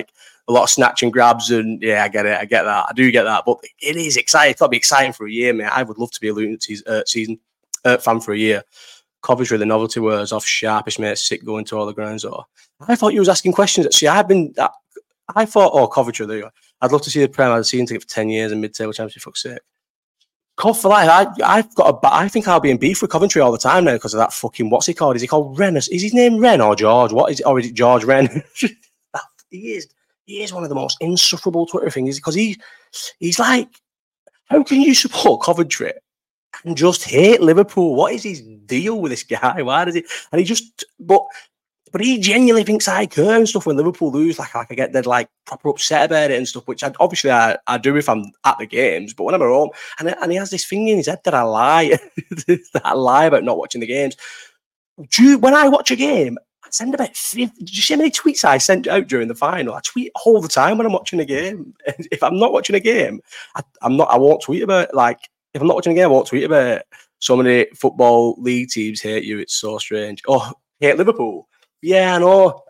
a lot of snatch and grabs, and yeah, I get it, I get that, I do get that. But it is exciting. It'll be exciting for a year, mate. I would love to be a Luton season, uh, season uh, fan for a year. Coventry, the novelty wears off, sharpish, mate. Sick going to all the grounds. Or I thought you was asking questions. See, I've been. I, I thought, oh, Coventry, there you go. I'd love to see the Premier. I'd seen ticket for ten years and mid-table championship. Fuck's sake. Cov for life. I, I've got a. I think I'll be in beef with Coventry all the time now because of that fucking. What's he called? Is he called Ren? Is his name Ren or George? What is it? Or is it George Ren? that, he is. He is one of the most insufferable Twitter things because he, he's like, how can you support Coventry and just hate Liverpool? What is his deal with this guy? Why does he? And he just, but, but he genuinely thinks I care and stuff when Liverpool lose. Like, like I get dead like proper upset about it and stuff, which I, obviously I, I do if I'm at the games. But when I'm at home, and and he has this thing in his head that I lie, that I lie about not watching the games. Do you, when I watch a game, I send about fifty. Did you see how many tweets I sent out during the final? I tweet all the time when I'm watching a game. If I'm not watching a game, I, I'm not. I won't tweet about it. Like if I'm not watching a game, I won't tweet about it. So many football league teams hate you. It's so strange. Oh, hate Liverpool. Yeah, I know.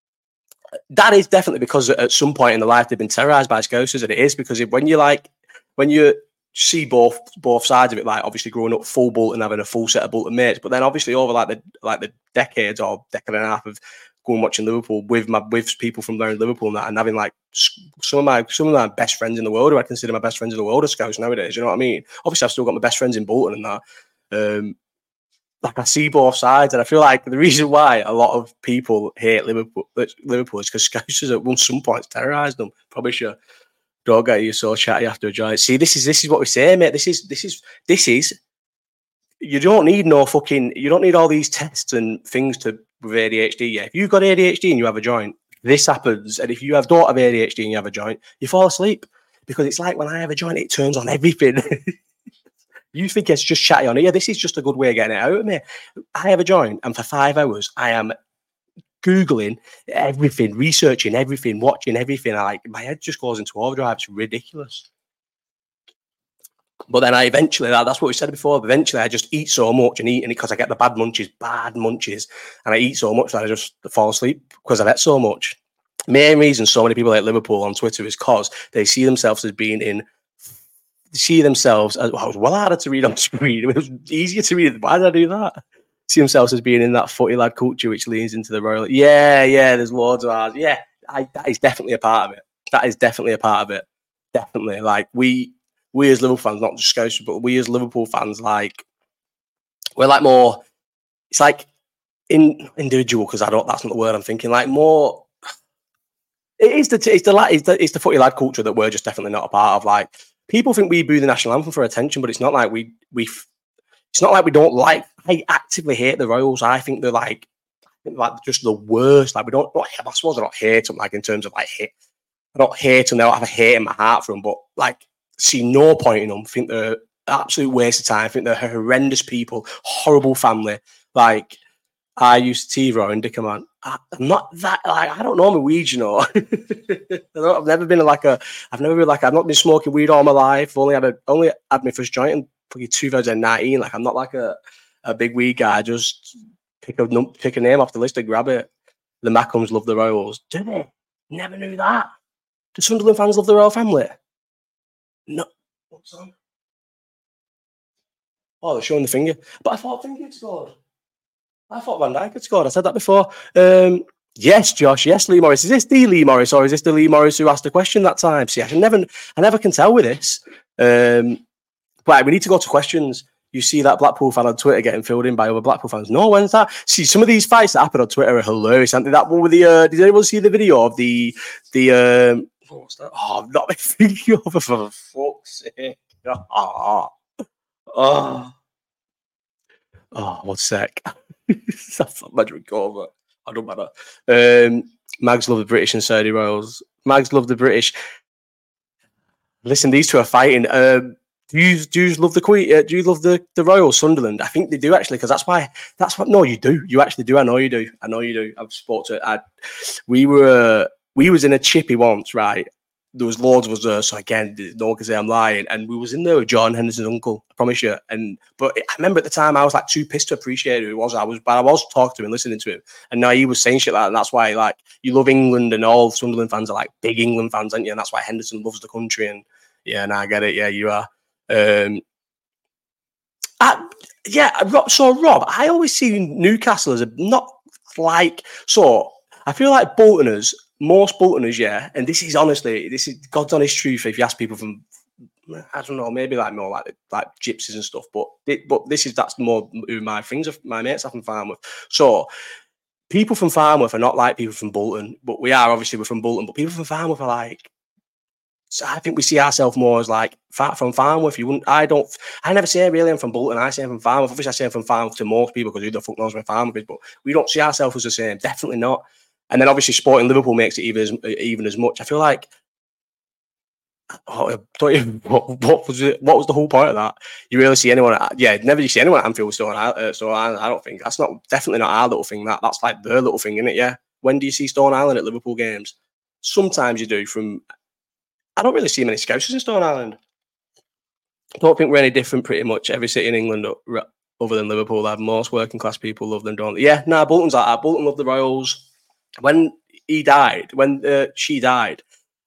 That is definitely because at some point in their life they've been terrorised by Scousers, and it is because when you like when you see both both sides of it, like obviously growing up full Bolton, having a full set of Bolton mates, but then obviously over like the like the decades or decade and a half of going watching Liverpool with my with people from there in Liverpool and that, and having like some of my some of my best friends in the world, who I consider my best friends in the world, are Scouts nowadays. You know what I mean? Obviously, I've still got my best friends in Bolton and that. Um, like I see both sides, and I feel like the reason why a lot of people hate Liverpool Liverpool is because Scousers at some points terrorised them. Probably sure. Don't get you so chatty after a joint. See, this is this is what we say, mate. This is this is this is. You don't need no fucking. You don't need all these tests and things to with A D H D. Yeah, if you've got A D H D and you have a joint, this happens. And if you have don't have A D H D and you have a joint, you fall asleep because it's like when I have a joint, it turns on everything. You think it's just chatty on here. This is just a good way of getting it out of me. I have a joint, and for five hours, I am Googling everything, researching everything, watching everything. I like my head just goes into overdrive. It's ridiculous. But then I eventually, that, that's what we said before. Eventually, I just eat so much and eat, and because I get the bad munchies, bad munchies, and I eat so much that I just fall asleep because I've ate so much. Main reason so many people like Liverpool on Twitter is because they see themselves as being in. See themselves as well. It was well harder to read on screen. It was easier to read. Why did I do that? See themselves as being in that footy lad culture which leans into the royal. Yeah, yeah, there's loads of ours. Yeah, I, that is definitely a part of it. That is definitely a part of it. Definitely. Like, we we as Liverpool fans, not just Scousers, but we as Liverpool fans, like, we're like more, it's like in, individual, because I don't, that's not the word I'm thinking, like more, it is the, it's the, it's the, it's the footy lad culture that we're just definitely not a part of. Like, people think we boo the national anthem for attention, but it's not like we, we, it's not like we don't like, I actively hate the Royals. I think they're like, I think like just the worst. Like we don't, not, I suppose I don't hate them like in terms of like hate. I don't hate them. They don't have a hate in my heart for them, but like see no point in them. I think they're absolute waste of time. I think they're horrendous people, horrible family. Like I used to TiVo and Dicker man. I'm not that like I don't know my weed, you know. I've never been like a. I've never been like I've not been smoking weed all my life. Only had a, only had my first joint in fucking two thousand nineteen. Like I'm not like a, a big weed guy. I just pick a pick a name off the list and grab it. The Mackhams love the Royals. Do they? Never knew that. Do Sunderland fans love the Royal family? No. What's on? Oh, they're showing the finger. But I thought Finger had scored. I thought Van Dijk had scored. I said that before. Um, yes, Josh. Yes, Lee Morris. Is this the Lee Morris or is this the Lee Morris who asked the question that time? See, I can never, I never can tell with this. Um, but we need to go to questions. You see that Blackpool fan on Twitter getting filled in by other Blackpool fans. No, when's that? See, some of these fights that happen on Twitter are hilarious, aren't they? That one with the, uh, did anyone see the video of the, the, um, what's that? Oh, I'm not my finger over for fuck's sake. Oh, oh, oh, one sec. I've my drink over. I don't matter. Um, Mags love the British and Saudi Royals. Mags love the British. Listen, these two are fighting. Um, do you do you love the Queen? Uh, do you love the the Royals, Sunderland? I think they do actually, because that's why. That's what. No, you do. You actually do. I know you do. I know you do. I've spoke to. I, we were. Uh, we was in a chippy once, right? there was loads of us there. So again, no one can say I'm lying. And we was in there with Jordan Henderson's uncle, I promise you. And but I remember at the time I was like too pissed to appreciate who it was. I was, but I was talking to him, listening to him. And now he was saying shit like that. And that's why, like, you love England, and all Sunderland fans are like big England fans, aren't you? And that's why Henderson loves the country. And yeah, and I get it. Yeah, you are. Um, I, yeah, Rob, so Rob, I always see Newcastle as a not like so. I feel like Boltoners. Most Boltoners, yeah, and this is honestly, this is God's honest truth. If you ask people from, I don't know, maybe like more like like gypsies and stuff, but it, but this is that's more who my things are. My mates are from Farnworth, so people from Farnworth are not like people from Bolton, but we are obviously we're from Bolton. But people from Farnworth are like, so I think we see ourselves more as like from Farnworth. You wouldn't, I don't, I never say really I'm from Bolton. I say I'm from Farnworth. Obviously, I say I'm from Farnworth to most people because who the fuck knows where Farnworth is, but we don't see ourselves as the same. Definitely not. And then obviously Sporting Liverpool makes it even as, even as much. I feel like, oh, what, what was it? What was the whole point of that? You really see anyone? At, yeah, never you see anyone at Anfield Stone. Uh, so I, I don't think that's not definitely not our little thing. That that's like their little thing, isn't it? Yeah. When do you see Stone Island at Liverpool games? Sometimes you do. From I don't really see many Scousers in Stone Island. I don't think we're any different. Pretty much every city in England, other than Liverpool, have most working class people love them, don't they? Yeah. Nah, Bolton's like that. Bolton love the Royals. When he died, when uh, she died,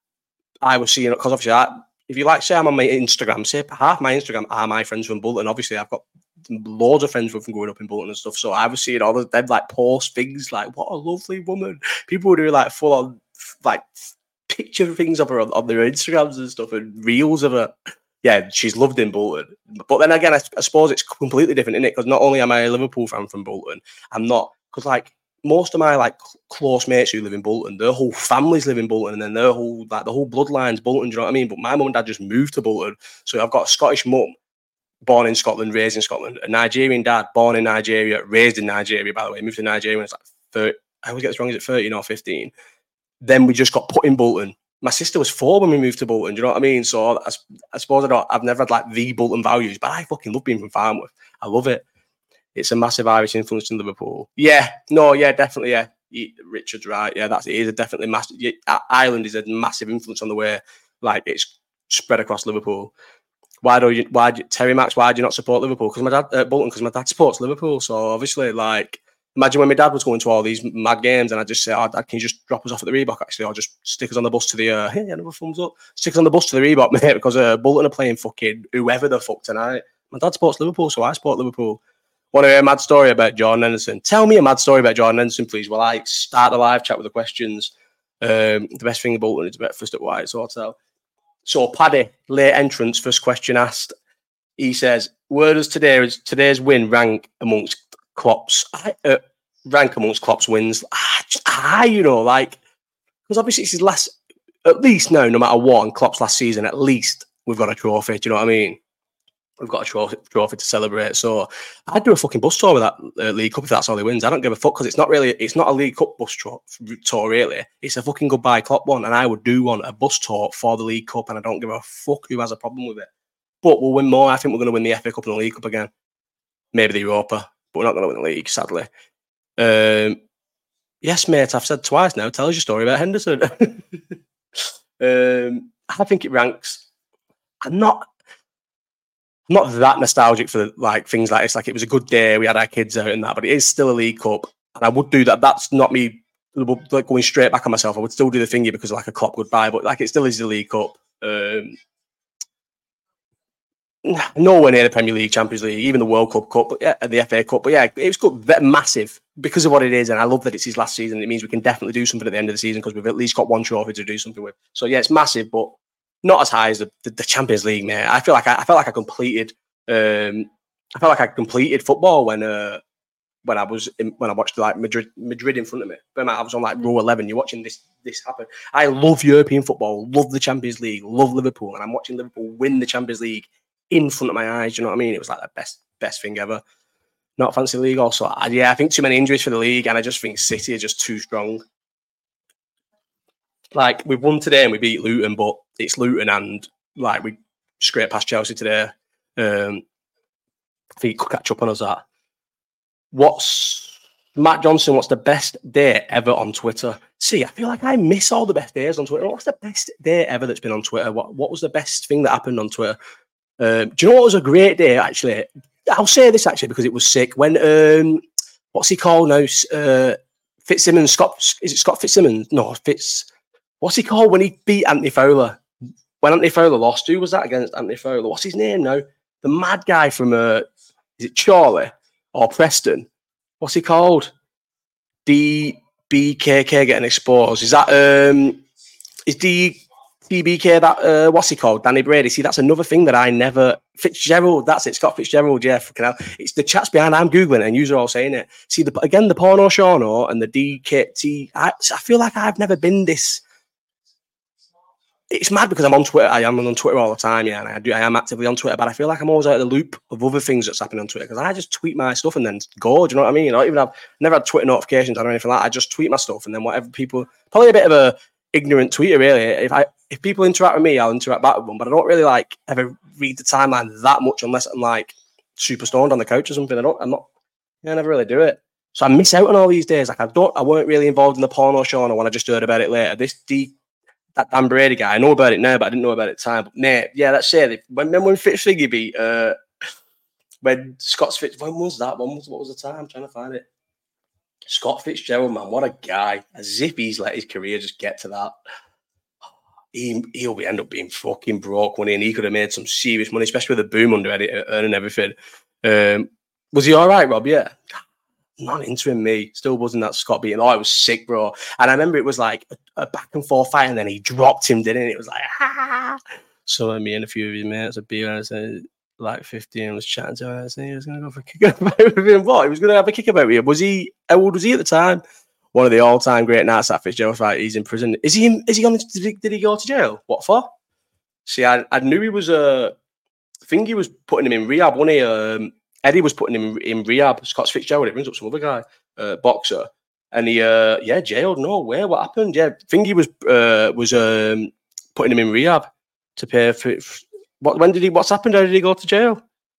I was seeing it because obviously, I, if you like, say I'm on my Instagram, say half my Instagram are my friends from Bolton. Obviously, I've got loads of friends from growing up in Bolton and stuff. So I was seeing all of them like post things like, "What a lovely woman." People were doing like full on like picture things of her on, on their Instagrams and stuff and reels of her. Yeah, she's loved in Bolton. But then again, I, I suppose it's completely different, isn't it? Because not only am I a Liverpool fan from Bolton, I'm not because like. Most of my like close mates who live in Bolton, their whole families live in Bolton, and then their whole like the whole bloodline's Bolton. Do you know what I mean? But my mum and dad just moved to Bolton, so I've got a Scottish mum, born in Scotland, raised in Scotland, a Nigerian dad, born in Nigeria, raised in Nigeria. By the way, moved to Nigeria when it's like thirty. I always get this wrong. Is it thirteen or fifteen? Then we just got put in Bolton. My sister was four when we moved to Bolton. Do you know what I mean? So I, I suppose I don't. I've never had like the Bolton values, but I fucking love being from Farnworth. I love it. It's a massive Irish influence in Liverpool. Yeah, no, yeah, definitely, yeah. Richard's right. Yeah, that's it. It is a definitely massive. Yeah, Ireland is a massive influence on the way, like it's spread across Liverpool. Why do you? Why do, Terry Max? Why do you not support Liverpool? Because my dad, uh, Bolton. Because my dad supports Liverpool. So obviously, like, imagine when my dad was going to all these mad games, and I just say, "Oh, Dad, can you just drop us off at the Reebok?" Actually, or just stick us on the bus to the. Uh, hey, another thumbs up. Stick us on the bus to the Reebok, mate, because uh, Bolton are playing fucking whoever the fuck tonight. My dad supports Liverpool, so I support Liverpool. Want to hear a mad story about Jordan Henderson? Tell me a mad story about Jordan Henderson, please, while I start the live chat with the questions. Um, the best thing about Bolton is breakfast at White's Hotel. So, Paddy, late entrance, first question asked. He says, where does today's, today's win rank amongst Klopp's, uh, rank amongst Klopp's wins? Ah, ah, you know, like, because obviously it's his last, at least now, no matter what, in Klopp's last season, at least we've got a trophy, do you know what I mean? We've got a trophy, trophy to celebrate. So I'd do a fucking bus tour with that uh, League Cup if that's all he wins. I don't give a fuck because it's not really, it's not a League Cup bus tour, tour really. It's a fucking goodbye Klopp one, and I would do one, a bus tour for the League Cup, and I don't give a fuck who has a problem with it. But we'll win more. I think we're going to win the F A Cup and the League Cup again. Maybe the Europa, but we're not going to win the league, sadly. Um, yes, mate, I've said twice now. Tell us your story about Henderson. um, I think it ranks. I'm not. Not that nostalgic for like things like this. Like it was a good day, we had our kids out and that, but it is still a League Cup, and I would do that. That's not me like going straight back on myself. I would still do the thingy because of like a Klopp goodbye, but like it still is the League Cup. Um, nowhere near the Premier League, Champions League, even the World Cup Cup, but yeah, the F A Cup. But yeah, it was good, massive because of what it is, and I love that it's his last season. It means we can definitely do something at the end of the season because we've at least got one trophy to do something with. So yeah, it's massive, but not as high as the, the, the Champions League, mate. I feel like I, I felt like I completed. Um, I felt like I completed football when uh, when I was in, when I watched like Madrid Madrid in front of me. But I was on like row eleven. You're watching this this happen. I love European football. Love the Champions League. Love Liverpool, and I'm watching Liverpool win the Champions League in front of my eyes. You know what I mean? It was like the best best thing ever. Not fancy league. Also, I, yeah, I think too many injuries for the league, and I just think City are just too strong. Like, we've won today and we beat Luton, but it's Luton and, like, we scraped past Chelsea today. Um, I think you could catch up on us that. What's... Matt Johnson, what's the best day ever on Twitter? See, I feel like I miss all the best days on Twitter. What's the best day ever that's been on Twitter? What What was the best thing that happened on Twitter? Um, do you know what was a great day, actually? I'll say this, actually, because it was sick. When, um, what's he called now? Uh, Fitzsimmons, Scott, is it Scott Fitzsimmons? No, Fitz, what's he called when he beat Anthony Fowler? When Anthony Fowler lost, who was that against Anthony Fowler? What's his name now? The mad guy from, uh, is it Charlie or Preston? What's he called? D B K K getting exposed. Is that, um, is D B K that, uh, what's he called? Danny Brady. See, that's another thing that I never, Fitzgerald, that's it, Scott Fitzgerald, yeah, fucking hell. It's the chats behind, I'm Googling it and you're all saying it. See, the, again, the Porno Shawno and the D K T, I, I feel like I've never been this. It's mad because I'm on Twitter. I am on Twitter all the time, yeah, and I do. I am actively on Twitter, but I feel like I'm always out of the loop of other things that's happening on Twitter because I just tweet my stuff and then go. Do you know what I mean? I don't even have never had Twitter notifications or anything like that. I just tweet my stuff and then whatever people. Probably a bit of a ignorant tweeter, really. If I if people interact with me, I'll interact back with them. But I don't really like ever read the timeline that much unless I'm like super stoned on the couch or something. I don't. I'm not. Yeah, I never really do it. So I miss out on all these days. Like I don't. I weren't really involved in the Porno Shawno when I just heard about it later. This D. That Dan Brady guy, I know about it now, but I didn't know about it at the time. But mate, yeah, that's it. When when, when Fitzfiggy beat, uh, when Scott Fitz, when was that? When was what was the time? I'm trying to find it. Scott Fitzgerald, man, what a guy! As if he's let his career just get to that. He he'll be end up being fucking broke money, and he could have made some serious money, especially with the boom under Eddie earning everything. Um, was he all right, Rob? Yeah. Not into him, me. Still wasn't that Scott beating. Oh, it was sick, bro. And I remember it was like a, a back and forth fight, and then he dropped him, didn't it? It was like, ah. So me and a few of his mates at beer, and I said, like fifteen, was chatting to him. I said he was going to go for a kick about with him. What? He was going to have a kick about with him. Was he? How old was he at the time? One of the all-time great nights at Fitzgerald fight. He's in prison. Is he? In, is he on? Did he, did he go to jail? What for? See, I, I knew he was. Uh, I think he was putting him in rehab. Wasn't he? Um, Eddie was putting him in, in rehab. Scott Fitzgerald, it brings up some other guy, uh, boxer, and he, uh, yeah, jailed. No way, what happened? Yeah, I think he was uh, was um, putting him in rehab to pay for. for what? When did he? What's happened? How did he go to jail?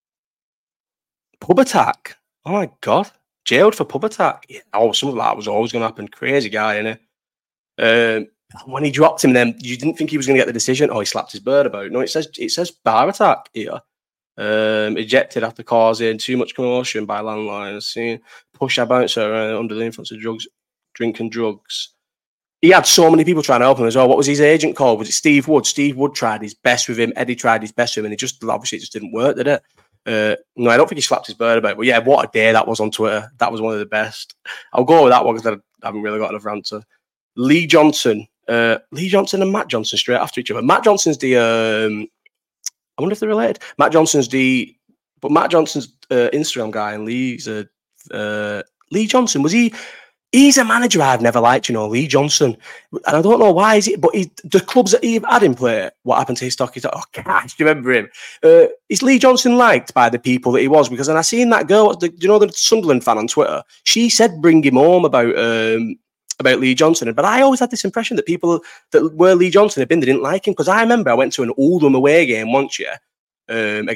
Pub attack. Oh my god, jailed for pub attack. Yeah, oh, something like that was always going to happen. Crazy guy, innit? Um, when he dropped him, then you didn't think he was going to get the decision. Oh, he slapped his bird about. No, it says it says bar attack here. Um, ejected after causing too much commotion by landlines. Seen push a bouncer around under the influence of drugs, drinking drugs. He had so many people trying to help him as well. What was his agent called? Was it Steve Wood? Steve Wood tried his best with him. Eddie tried his best with him, and it just obviously it just didn't work, did it? Uh, no, I don't think he slapped his bird about. But yeah, what a day that was on Twitter. That was one of the best. I'll go with that one because I haven't really got another answer. Lee Johnson, uh, Lee Johnson and Matt Johnson straight after each other. Matt Johnson's the. Um, I wonder if they're related. Matt Johnson's the, but Matt Johnson's uh, Instagram guy, and Lee's uh, uh, Lee Johnson. Was he? He's a manager I've never liked, you know, Lee Johnson, and I don't know why is it, but he, the clubs that he had him play, what happened to his stock? He's like, oh gosh, do you remember him? Uh, is Lee Johnson liked by the people that he was? Because then I seen that girl, the, you know, the Sunderland fan on Twitter. She said bring him home about. Um, about Lee Johnson, but I always had this impression that people that were Lee Johnson had been, they didn't like him, because I remember I went to an Oldham away game once year um,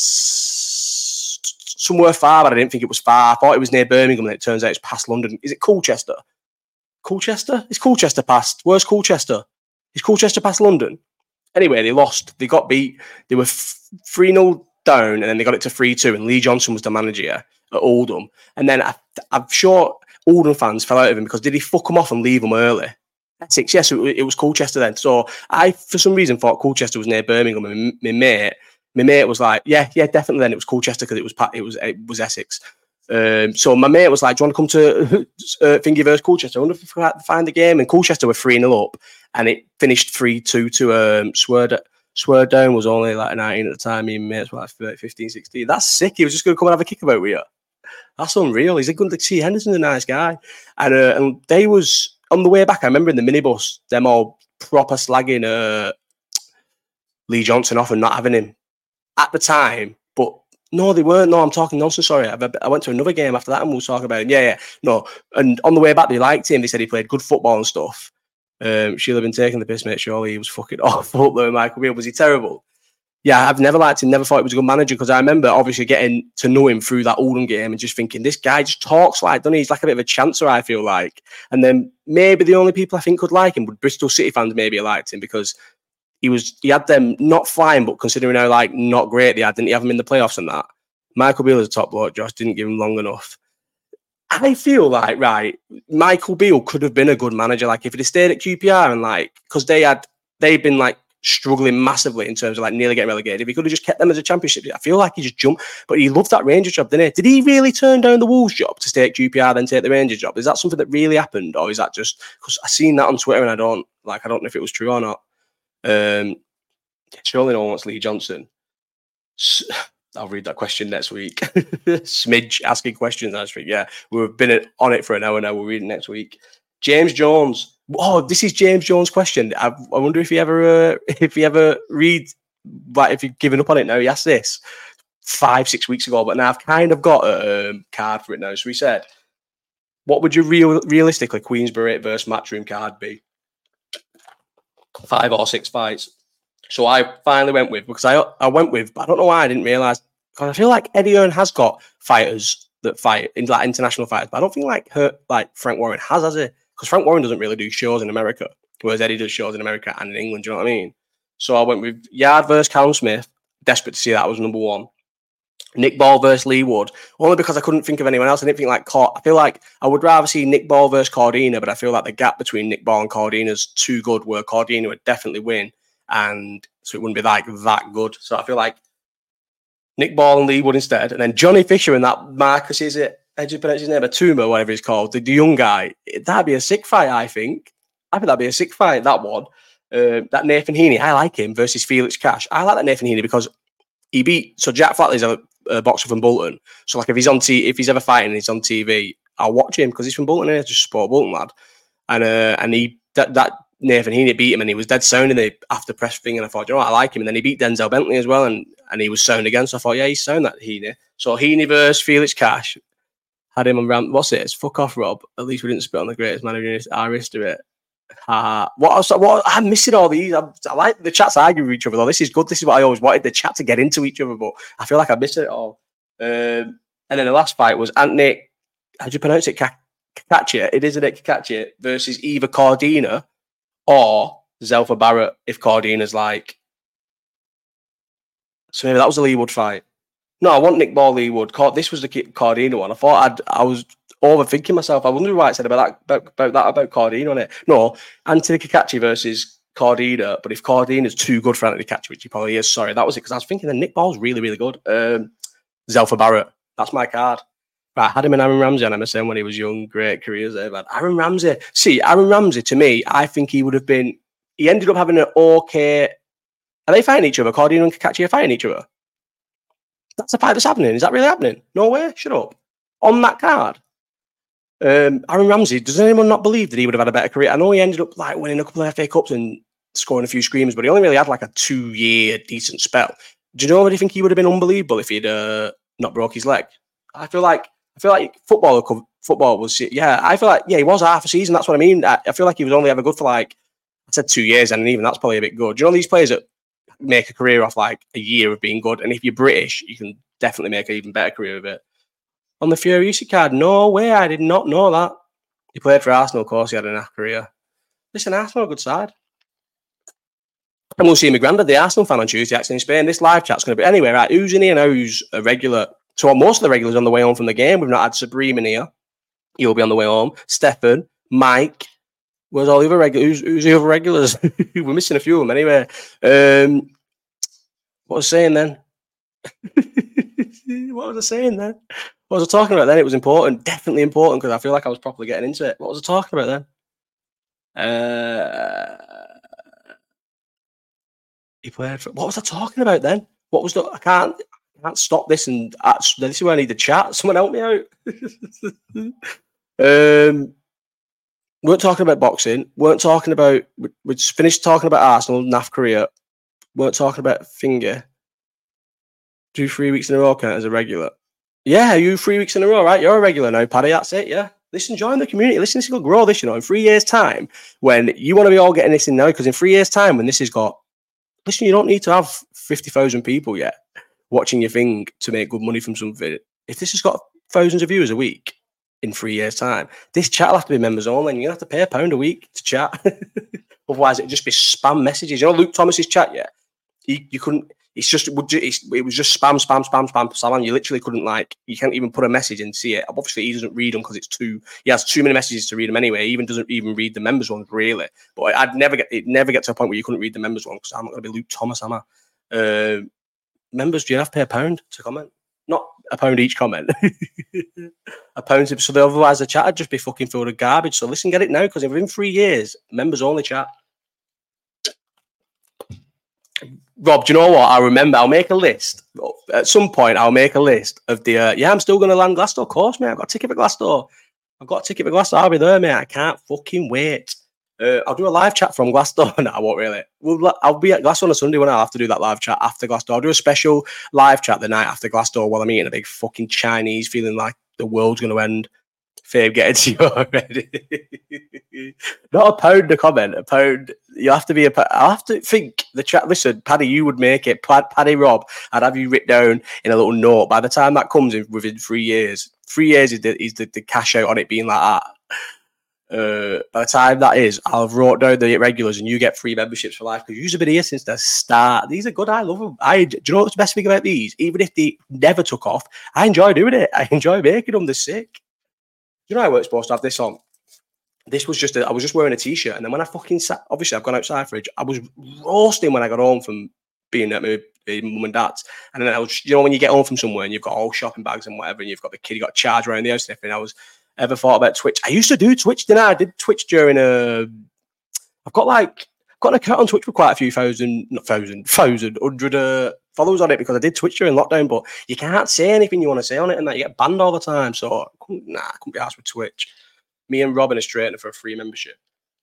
against somewhere far, but I didn't think it was far. I thought it was near Birmingham, and it turns out it's past London. Is it Colchester? Colchester? Is Colchester past? Where's Colchester? Is Colchester past London? Anyway, they lost. They got beat. They were three nil down, and then they got it to three two, and Lee Johnson was the manager at Oldham. And then I, I'm sure Oldham fans fell out of him because did he fuck them off and leave them early? Six, yes, it, it was Colchester then. So I, for some reason, thought Colchester was near Birmingham. And my, my mate, my mate was like, "Yeah, yeah, definitely." Then it was Colchester because it was it was it was Essex. Um, so my mate was like, "Do you want to come to uh, Thingiverse Colchester? I wonder if we can find the game." And Colchester were three nil up, and it finished three two to um, Swerd. Swerddown was only like nineteen at the time. Me and mates were like fifteen, sixteen. That's sick. He was just going to come and have a kick about with you. That's unreal. He's a good. See, Henderson's a nice guy, and uh, and they was on the way back. I remember in the minibus, them all proper slagging uh, Lee Johnson off and not having him at the time. But no, they weren't. No, I'm talking nonsense. Sorry, I, I went to another game after that, and we were talking about him. Yeah, yeah, no. And on the way back, they liked him. They said he played good football and stuff. Um, she'll have been taking the piss, mate. Surely he was fucking awful. Though Michael Beale, was he terrible? yeah, I've never liked him, never thought he was a good manager, because I remember obviously getting to know him through that Oldham game and just thinking, this guy just talks like, doesn't he? He's like a bit of a chancer, I feel like. And then maybe the only people I think could like him would Bristol City fans maybe liked him, because he was he had them not flying, but considering how like not great they had, didn't he have him in the playoffs and that? Michael Beale is a top bloke, Josh didn't give him long enough. I feel like, right, Michael Beale could have been a good manager, like if he'd stayed at Q P R and like, because they had, they'd been like, struggling massively in terms of like nearly getting relegated. If he could have just kept them as a championship, I feel like he just jumped. But he loved that Rangers job, didn't he? Did he really turn down the Wolves job to stay at Q P R, then take the Rangers job? Is that something that really happened, or is that just because I seen that on Twitter and I don't like I don't know if it was true or not. Um, surely no one wants Lee Johnson. I'll read that question next week. Smidge asking questions next week. Yeah, we've been on it for an hour now. We'll read it next week. James Jones. Oh, this is James Jones' question. I, I wonder if he ever, uh, if he ever read, like, if you've given up on it now. He asked this five, six weeks ago, but now I've kind of got a um, card for it now. So he said, "What would your real, realistically Queensborough versus Matchroom card be? Five or six fights." So I finally went with, because I I went with, but I don't know why I didn't realise, because I feel like Eddie Hearn has got fighters that fight in like international fighters, but I don't think like her, like Frank Warren has, has he? Because Frank Warren doesn't really do shows in America, whereas Eddie does shows in America and in England, do you know what I mean? So I went with Yard versus Callum Smith. Desperate to see that was number one. Nick Ball versus Lee Wood. Only because I couldn't think of anyone else. I didn't think like, I feel like I would rather see Nick Ball versus Cordina, but I feel like the gap between Nick Ball and Cordina is too good, where Cordina would definitely win. And so it wouldn't be like that good. So I feel like Nick Ball and Lee Wood instead. And then Johnny Fisher and that Marcus, is it? How do you pronounce his name? Atuma, whatever he's called, the, the young guy. That'd be a sick fight, I think. I think that'd be a sick fight, that one. Uh, that Nathan Heaney, I like him versus Felix Cash. I like that Nathan Heaney because he beat, so Jack Flatley's a, a boxer from Bolton. So like if he's on T, if he's ever fighting and he's on T V, I'll watch him because he's from Bolton and he's just a sport Bolton lad. And uh, and he that, that Nathan Heaney beat him and he was dead sound in the after press thing, and I thought, you know what, I like him. And then he beat Denzel Bentley as well, and, and he was sound again. So I thought, yeah, he's sound, that Heaney. So Heaney versus Felix Cash. Had him on round. What's it? It's fuck off, Rob. At least we didn't spit on the greatest manager in our history. Uh, what else? What I'm missing all these. I, I like the chats argue with each other though. This is good. This is what I always wanted, the chat to get into each other, but I feel like I missed it all. Um, and then the last fight was Anthony. How do you pronounce it? Kakachia. It isn't it Kakachia versus either Cordina or Zelfa Barrett. If Cordina's like, so maybe that was the Lee Wood fight. No, I want Nick Ball, Lee Wood. This was the Cordina one. I thought I'd, I was overthinking myself. I wonder why I said about that about, about that about Cordina on it. No, Anthony Kakachi versus Cordina. But if Cordina's too good for Anthony Kakachi, which he probably is, sorry, that was it. Because I was thinking that Nick Ball's really, really good. Um, Zelfa Barrett. That's my card. Right, I had him in Aaron Ramsey on M S N when he was young. Great careers they've had. Aaron Ramsey. See, Aaron Ramsey, to me, I think he would have been... He ended up having an okay... Are they fighting each other? Cordina and Kakachi are fighting each other? That's a fight that's happening. Is that really happening? No way. Shut up. On that card. Um, Aaron Ramsey, does anyone not believe that he would have had a better career? I know he ended up like winning a couple of F A Cups and scoring a few screamers, but he only really had like a two-year decent spell. Do you know what I think he would have been unbelievable if he'd uh, not broke his leg? I feel like I feel like football football was yeah. I feel like yeah, he was half a season. That's what I mean. I, I feel like he was only ever good for like I said two years, and even that's probably a bit good. Do you know these players that make a career off like a year of being good, and if you're British, you can definitely make an even better career of it. On the Fiorucci card, no way, I did not know that. He played for Arsenal, of course, he had a career. Listen, Arsenal, a good side. And we'll see my granddad, the Arsenal fan, on Tuesday, actually in Spain. This live chat's going to be... Anyway, right, who's in here now who's a regular? So most of the regulars on the way home from the game. We've not had Sabrina in here. He'll be on the way home. Stefan, Mike. Where's all the other regulars? Who's, who's the other regulars? We're missing a few of them anyway. Um, what was I saying then? What was I saying then? What was I talking about then? It was important. Definitely important because I feel like I was properly getting into it. What was I talking about then? Uh, he played for... What was I talking about then? What was the... I can't... I can't stop this and... This is where I need the chat. Someone help me out. um... We weren't talking about boxing. We weren't talking about... We, we just finished talking about Arsenal, N A F career. We weren't talking about finger. Do three weeks in a row count as a regular? Yeah, you three weeks in a row, right? You're a regular now, Paddy. That's it, yeah. Listen, join the community. Listen, this will grow this, you know, in three years' time, when you want to be all getting this in now, because in three years' time, when this has got... Listen, you don't need to have fifty thousand people yet watching your thing to make good money from something. If this has got thousands of viewers a week in three years' time, this chat will have to be members only, and you're going to have to pay a pound a week to chat. Otherwise, it'd just be spam messages. You know Luke Thomas's chat yet? You, you couldn't, it's just, it was just spam, spam, spam, spam, spam. You literally couldn't, like, you can't even put a message and see it. Obviously, he doesn't read them because it's too, he has too many messages to read them anyway. He even doesn't even read the members ones, really. But I'd never get, it never get to a point where you couldn't read the members one, because I'm not going to be Luke Thomas, am I? Uh, members, do you have to pay a pound to comment? Not a pound each comment. A pound. To, so otherwise the chat would just be fucking filled with garbage. So listen, get it now, because within three years, members only chat. Rob, do you know what? I remember, I'll make a list. At some point, I'll make a list of the, uh, yeah, I'm still going to land Glasgow, of course, mate. I've got a ticket for Glasgow. I've got a ticket for Glasgow. I'll be there, mate. I can't fucking wait. Uh, I'll do a live chat from Glasgow. No, I won't really. We'll, I'll be at Glasgow on a Sunday when I'll have to do that live chat after Glasgow. I'll do a special live chat the night after Glasgow while I'm eating a big fucking Chinese, feeling like the world's going to end. Fabe, getting to you already. Not a pound to comment. A pound. You have to be a. I'll have to think the chat. Listen, Paddy, you would make it. Pad, Paddy, Rob, I'd have you written down in a little note. By the time that comes in within three years, three years is the, is the, the cash out on it being like that. Uh, by the time that is, I'll have wrote down the regulars and you get free memberships for life, because you've been here since the start. These are good. I love them. I, do you know what's the best thing about these? Even if they never took off, I enjoy doing it. I enjoy making them. They're sick. You know, I weren't supposed to have this on. This was just, a, I was just wearing a t-shirt. And then when I fucking sat, obviously I've gone outside fridge, I was roasting when I got home from being at my, my mum and dad's. And then I was, you know, when you get home from somewhere and you've got all shopping bags and whatever, and you've got the kid, you got charged around the house and everything. I was, ever thought about Twitch? I used to do Twitch, didn't I? I did Twitch during a, I've got like, I've got an account on Twitch with quite a few thousand, not thousand, thousand, hundred uh, followers on it, because I did Twitch during lockdown, but you can't say anything you want to say on it and that you get banned all the time. So, I couldn't, nah, I couldn't be asked with Twitch. Me and Robin are straight for a free membership.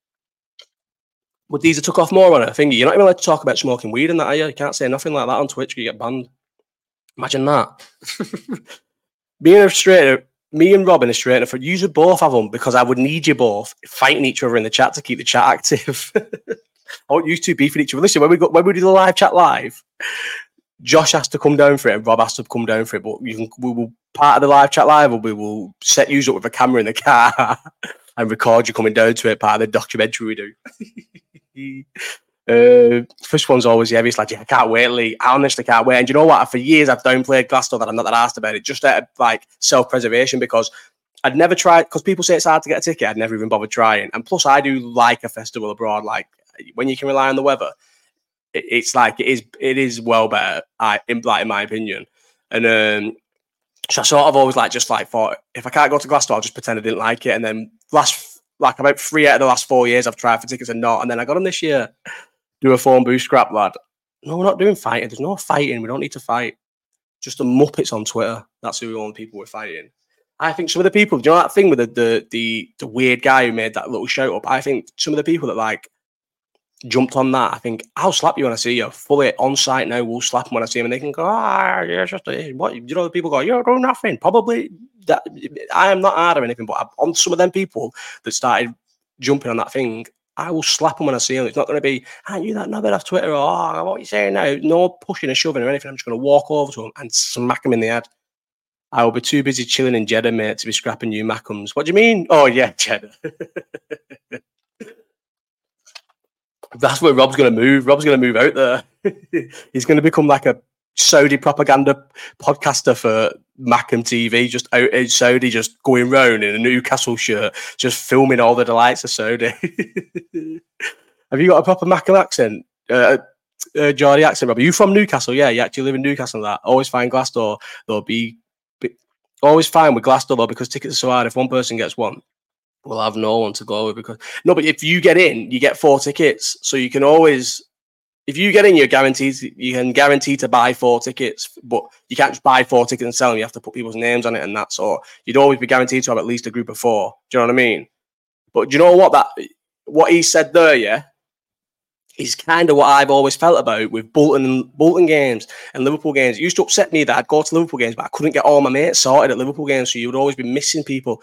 But these are took off more on a thingy. You're not even allowed to talk about smoking weed and that, are you? You can't say nothing like that on Twitch, you get banned. Imagine that. Being a straight, me and Robin are straight for you both have them, because I would need you both fighting each other in the chat to keep the chat active. I want you two beefing each other. Listen, when we got when we do the live chat live, Josh has to come down for it and Rob has to come down for it. But you can, we will part of the live chat live, we will set you up with a camera in the car and record you coming down to it. Part of the documentary we do. Uh, first one's always the heaviest, like, yeah, I can't wait, Lee. I honestly can't wait. And you know what? For years, I've downplayed Glasgow that I'm not that asked about it, just out of like self-preservation, because I'd never tried, because people say it's hard to get a ticket, I'd never even bothered trying. And plus, I do like a festival abroad. Like, when you can rely on the weather, it, it's like, it is it is well better, I in, like, in my opinion. And um, so I sort of always like, just like thought, if I can't go to Glasgow, I'll just pretend I didn't like it. And then last, like about three out of the last four years, I've tried for tickets and not. And then I got them this year. Do a phone boost scrap, lad. No, we're not doing fighting. There's no fighting. We don't need to fight. Just the Muppets on Twitter. That's who all the people we're fighting. I think some of the people, do you know that thing with the, the the the weird guy who made that little shout up? I think some of the people that like jumped on that, I think, I'll slap you when I see you. Fully on site now, we'll slap them when I see them, and they can go, ah, yeah, it's just a, what? You know, the people go, you're doing nothing. Probably that I am not hard or anything, but on some of them people that started jumping on that thing, I will slap them when I see them. It's not going to be, aren't you that knobhead off Twitter? Or, oh, what are you saying now? No pushing or shoving or anything. I'm just going to walk over to them and smack them in the head. I will be too busy chilling in Jeddah, mate, to be scrapping you Macums. What do you mean? Oh, yeah, Jeddah. That's where Rob's going to move. Rob's going to move out there. He's going to become like a Saudi propaganda podcaster for Macam T V, just out in Saudi, just going round in a Newcastle shirt, just filming all the delights of Saudi. Have you got a proper Macam accent? Uh, uh, Geordie accent, Rob? Are you from Newcastle? Yeah, you actually live in Newcastle and that. Always find Glasgow, there'll be, be always fine with Glasgow though, because tickets are so hard. If one person gets one, we'll have no one to go with. Because no, but if you get in, you get four tickets, so you can always. If you get in, you're guaranteed, you can guarantee to buy four tickets, but you can't just buy four tickets and sell them. You have to put people's names on it and that. So you'd always be guaranteed to have at least a group of four. Do you know what I mean? But do you know what that, what he said there, yeah, is kind of what I've always felt about with Bolton, Bolton games and Liverpool games. It used to upset me that I'd go to Liverpool games, but I couldn't get all my mates sorted at Liverpool games. So you would always be missing people.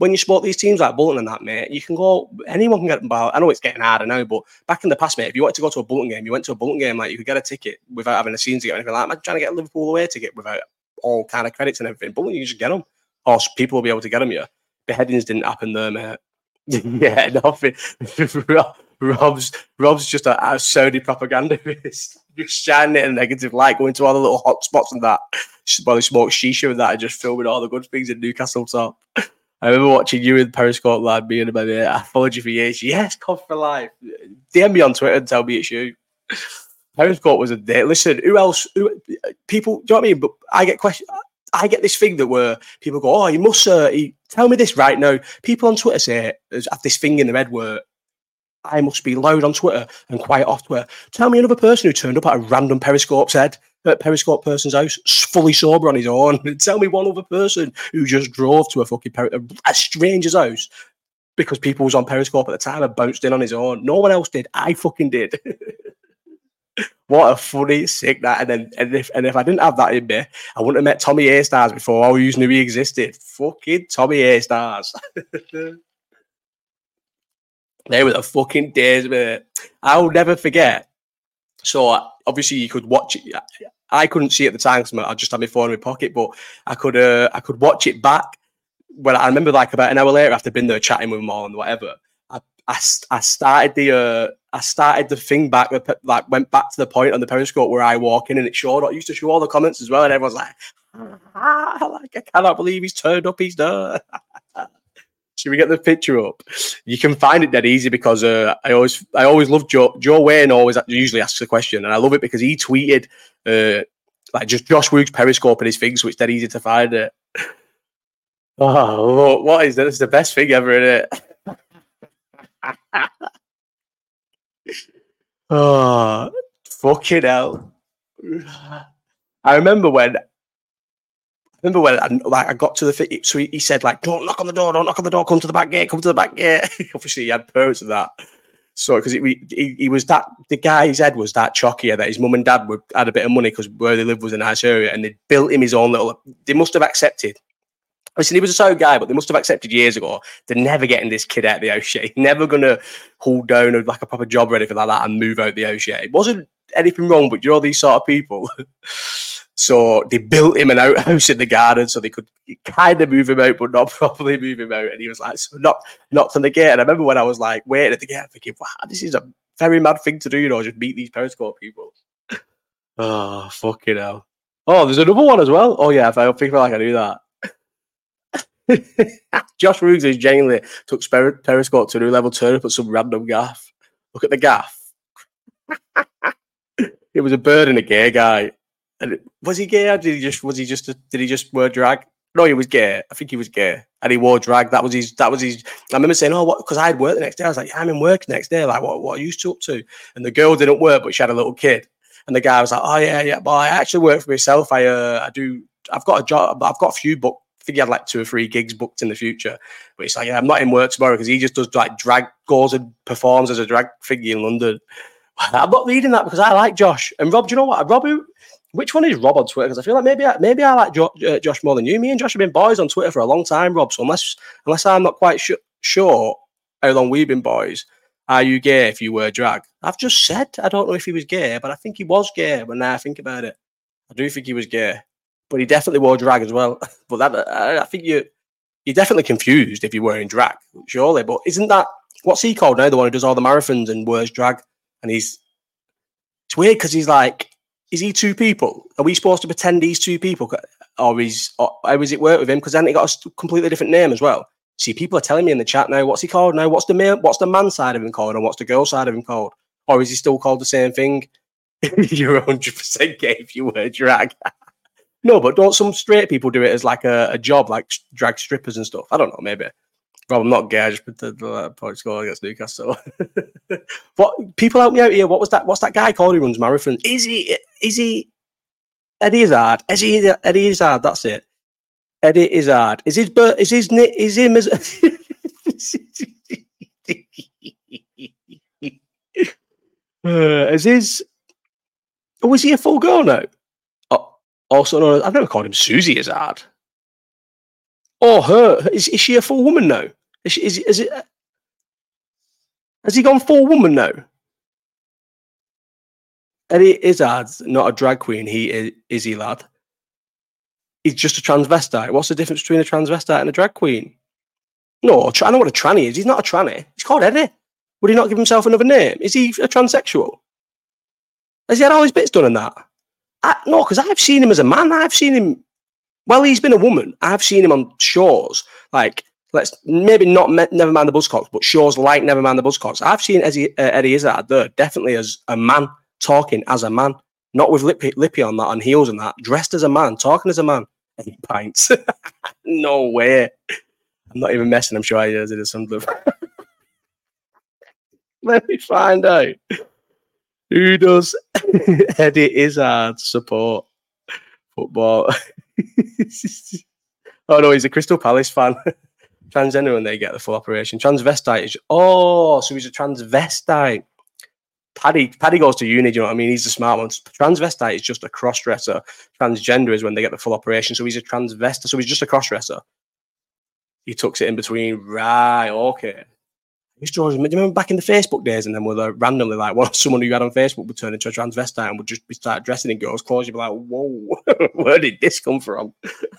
when you support these teams like Bolton and that, mate, you can go, anyone can get about. I know it's getting harder now, but back in the past, mate, if you wanted to go to a Bolton game, you went to a Bolton game, like you could get a ticket without having a season ticket or anything like that. I'm trying to get a Liverpool away ticket without all kind of credits and everything. Bolton, you just get them. Or people will be able to get them, yeah. Beheadings didn't happen there, mate. Yeah, nothing. Rob's Rob's just a, a Saudi propagandist, just shining it in a negative light, going to all the little hot spots and that. While they smoke shisha and that, and just filming all the good things in Newcastle top. I remember watching you in Periscope, lad, me and my mate. I followed you for years. Yes, Cov for life. D M me on Twitter and tell me it's you. Periscope was a day. Listen, who else? Who, people, do you know what I mean? But I get questions. I get this thing that where people go, oh, you must uh, he, tell me this right now. People on Twitter say, have this thing in their head where I must be loud on Twitter and quiet off Twitter. Tell me another person who turned up at a random Periscope's head, at Periscope person's house, fully sober on his own. Tell me one other person who just drove to a fucking Peri- a stranger's house because people was on Periscope at the time and bounced in on his own. No one else did. I fucking did. What a funny, sick that. And then, and if and if I didn't have that in me, I wouldn't have met Tommy A Stars before I always knew he existed. Fucking Tommy A Stars. They were the fucking days, mate. I'll never forget. So obviously you could watch it. I couldn't see it at the time because I just had my phone in my pocket, but I could uh, I could watch it back. When I remember, like about an hour later, after being there chatting with them all and whatever, I I, I started the uh, I started the thing back, like went back to the point on the Periscope where I walk in and it showed. It used to show all the comments as well, and everyone's like, ah, like I cannot believe he's turned up. He's there. Should we get the picture up? You can find it dead easy because uh, I always, I always love Joe. Joe Wayne always usually asks a question, and I love it because he tweeted uh, like just Josh Woog's Periscope and his thing, so it's dead easy to find it. Oh, what is this? It's the best thing ever, isn't it? Oh, fucking hell! I remember when. Remember when I, like I got to the fit, so he, he said like, "Don't knock on the door, don't knock on the door, come to the back gate, come to the back gate." Obviously, he had parents of that, so because he, he was that the guy's head was that chalky that his mum and dad were, had a bit of money because where they lived was a nice area, and they built him his own little. They must have accepted. Listen, he was a sound guy, but they must have accepted years ago. They're never getting this kid out of the house yet. He's never gonna hold down a, like a proper job or anything like that and move out the house yet. It wasn't anything wrong, but you know these sort of people. So they built him an outhouse in the garden so they could kind of move him out, but not properly move him out. And he was like, so not knocked on the gate. And I remember when I was like waiting at the gate, thinking, wow, this is a very mad thing to do, you know, just meet these Periscope people. Oh, fucking hell. Oh, there's another one as well. Oh, yeah, I feel like I knew that. Josh Ruggs has genuinely took Periscope to a new level, turned up at some random gaff. Look at the gaff. It was a bird and a gay guy. And was he gay? Or did he just was he just a, did he just wear drag? No, he was gay. I think he was gay, and he wore drag. That was his. That was his. I remember saying, "Oh, what?" Because I had work the next day. I was like, yeah, "I'm in work the next day. Like, what? What are you up to?" And the girl didn't work, but she had a little kid. And the guy was like, "Oh yeah, yeah, but I actually work for myself. I uh, I do. I've got a job. I've got a few booked. I think he had like two or three gigs booked in the future. But it's like, yeah, I'm not in work tomorrow because he just does like drag, goes and performs as a drag figure in London." I'm not reading that because I like Josh and Rob. Do you know what, Rob? Who, Which one is Rob on Twitter? Because I feel like maybe I, maybe I like jo- uh, Josh more than you. Me and Josh have been boys on Twitter for a long time, Rob. So unless unless I'm not quite sh- sure how long we've been boys, are you gay if you wear drag? I've just said I don't know if he was gay, but I think he was gay. When now I think about it, I do think he was gay, but he definitely wore drag as well. But that I, I think you you're definitely confused if you're wearing drag, surely. But isn't that what's he called now? The one who does all the marathons and wears drag, and he's it's weird because he's like. Is he two people? Are we supposed to pretend he's two people? Or is or how does it work with him? Because then he got a completely different name as well. See, people are telling me in the chat now, what's he called now? What's the man, what's the man side of him called and what's the girl side of him called? Or is he still called the same thing? You're one hundred percent gay if you wear drag. No, but don't some straight people do it as like a, a job, like drag strippers and stuff? I don't know, maybe. Well, I'm not gay. I just put the, the point score against Newcastle. What people help me out here? What was that? What's that guy called who runs marathon? Is he? Is he? Eddie Izzard. Is he? Eddie Izzard. That's it. Eddie Izzard. Is his? Is his? Is him? As, uh, is his? Oh, is he a full girl now? Oh, also known as, I've never called him Susie Izzard. Or her? Is, is she a full woman now? Is, she, is, is it? Has he gone full woman now? Eddie Izzard's not a drag queen. He is, is he, lad? He's just a transvestite. What's the difference between a transvestite and a drag queen? No, I know what a tranny is. He's not a tranny. He's called Eddie. Would he not give himself another name? Is he a transsexual? Has he had all his bits done in that? I, no, because I've seen him as a man. I've seen him. Well, he's been a woman. I've seen him on shows like let's maybe not me, Never Mind the Buzzcocks, but shows like Never Mind the Buzzcocks. I've seen Eddie, uh, Eddie Izzard there definitely as a man, talking as a man, not with lippy, lippy on that, on heels and that, dressed as a man, talking as a man. Eight pints. No way. I'm not even messing. I'm sure he does it or something. Let me find out. Who does Eddie Izzard support football? Oh no, he's a Crystal Palace fan. Transgender when they get the full operation. Transvestite is oh, so he's a transvestite. Paddy Paddy goes to uni, do you know what I mean? He's the smart one. Transvestite is just a cross-dresser. Transgender is when they get the full operation. So he's a transvestite. So he's just a cross-dresser. He tucks it in between. Right, okay. Do you remember back in the Facebook days and then with a randomly like one someone who you had on Facebook would turn into a transvestite and would just be start dressing in girls' clothes? You'd be like, whoa, where did this come from?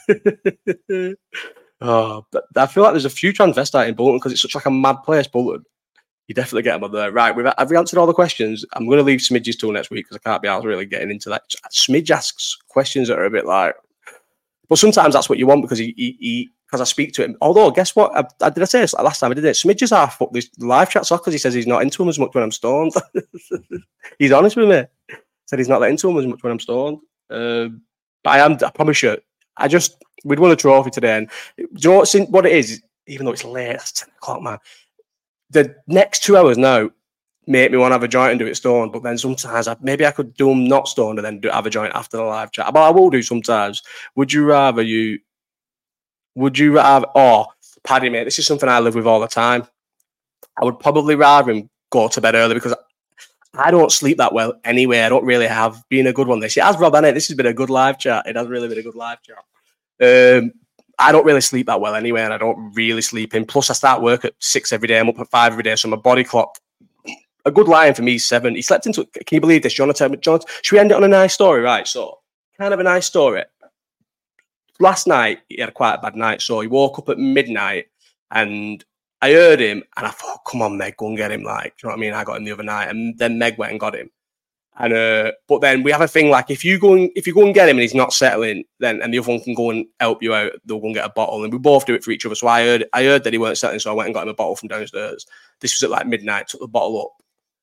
Oh, but I feel like there's a few transvestite in Bolton because it's such like a mad place, Bolton. You definitely get them up there. Right, we've, have we answered all the questions? I'm going to leave Smidge's till next week because I can't be out really getting into that. Smidge asks questions that are a bit like, but sometimes that's what you want because he, he, he because I speak to him. Although, guess what? I, I did I say this last time I did it? Smidge is half fuck this live chat off because he says he's not into him as much when I'm stoned. He's honest with me. Said he's not that into him as much when I'm stoned. Uh, but I am. I promise you. I just we'd won a trophy today, and do you know what, what it is? Even though it's late, that's ten o'clock, man. The next two hours now make me want to have a joint and do it stoned, but then sometimes I, maybe I could do them not stoned and then do, have a joint after the live chat. But I will do sometimes. Would you rather you? Would you rather? Oh, Paddy, mate, this is something I live with all the time. I would probably rather him go to bed early because I don't sleep that well anyway. I don't really have been a good one this year. As Rob, Annette, this has been a good live chat. It has really been a good live chat. Um, I don't really sleep that well anyway, and I don't really sleep in. Plus, I start work at six every day. I'm up at five every day, so my body clock. A good line for me is seven. He slept into. Can you believe this, Jonathan? Jonathan, should we end it on a nice story, right? So, kind of a nice story. Last night he had quite a bad night, so he woke up at midnight, and I heard him, and I thought, "Come on, Meg, go and get him!" Like, do you know what I mean? I got him the other night, and then Meg went and got him. And uh, but then we have a thing like if you go and if you go and get him and he's not settling, then and the other one can go and help you out, they'll go and get a bottle, and we both do it for each other. So I heard I heard that he weren't settling, so I went and got him a bottle from downstairs. This was at like midnight. Took the bottle up.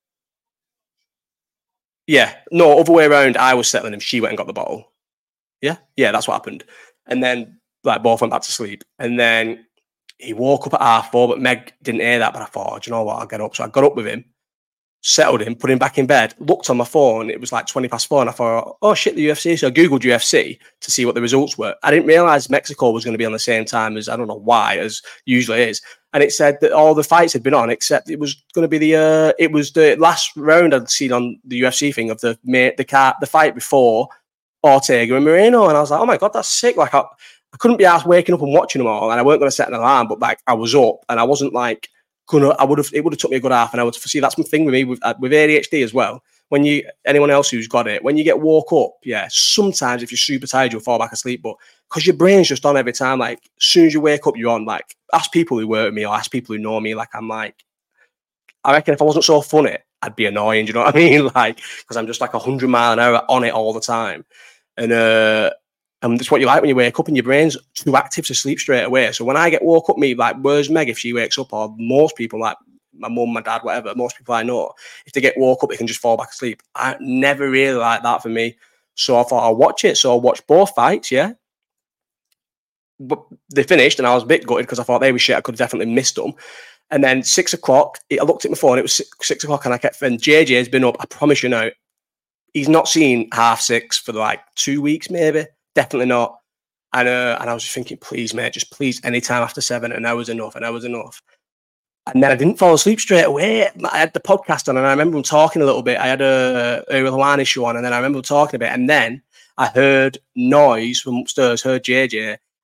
Yeah, no, other way around. I was settling him. She went and got the bottle. Yeah, yeah, that's what happened. And then like both went back to sleep. And then he woke up at half four, but Meg didn't hear that. But I thought, oh, do you know what? I'll get up. So I got up with him. Settled him, put him back in bed, looked on my phone, it was like twenty past four, and I thought, oh shit, the U F C. So I Googled U F C to see what the results were. I didn't realise Mexico was going to be on the same time as, I don't know why, as usually is. And it said that all the fights had been on, except it was going to be the, uh, it was the last round I'd seen on the U F C thing of the the car, the fight before Ortega and Moreno. And I was like, oh my God, that's sick. Like, I, I couldn't be asked waking up and watching them all, and I weren't going to set an alarm, but like, I was up, and I wasn't like, Gonna, I would have. It would have took me a good half an hour to see. That's my thing with me with uh, with A D H D as well. When you anyone else who's got it, when you get woke up, yeah, sometimes if you're super tired, you'll fall back asleep. But because your brain's just on every time, like as soon as you wake up, you're on. Like ask people who work with me or ask people who know me. Like I'm like, I reckon if I wasn't so funny, I'd be annoying. Do you know what I mean? Like because I'm just like a hundred mile an hour on it all the time, and uh. And that's what you like when you wake up and your brain's too active to sleep straight away. So when I get woke up, me, like, where's Meg if she wakes up? Or most people, like my mum, my dad, whatever, most people I know, if they get woke up, they can just fall back asleep. I never really like that for me. So I thought I'll watch it. So I watched both fights, yeah. But they finished and I was a bit gutted because I thought they were shit. I could have definitely missed them. And then six o'clock, I looked at my phone, it was six, six o'clock and I kept, and J J's been up, I promise you now, he's not seen half six for like two weeks maybe. Definitely not. And uh, and I was just thinking, please, mate, just please, any time after seven, an hour's enough, an hour's enough. And then I didn't fall asleep straight away. I had the podcast on, and I remember him talking a little bit. I had a, a Luani show on, and then I remember him talking a bit. And then I heard noise from upstairs, heard J J.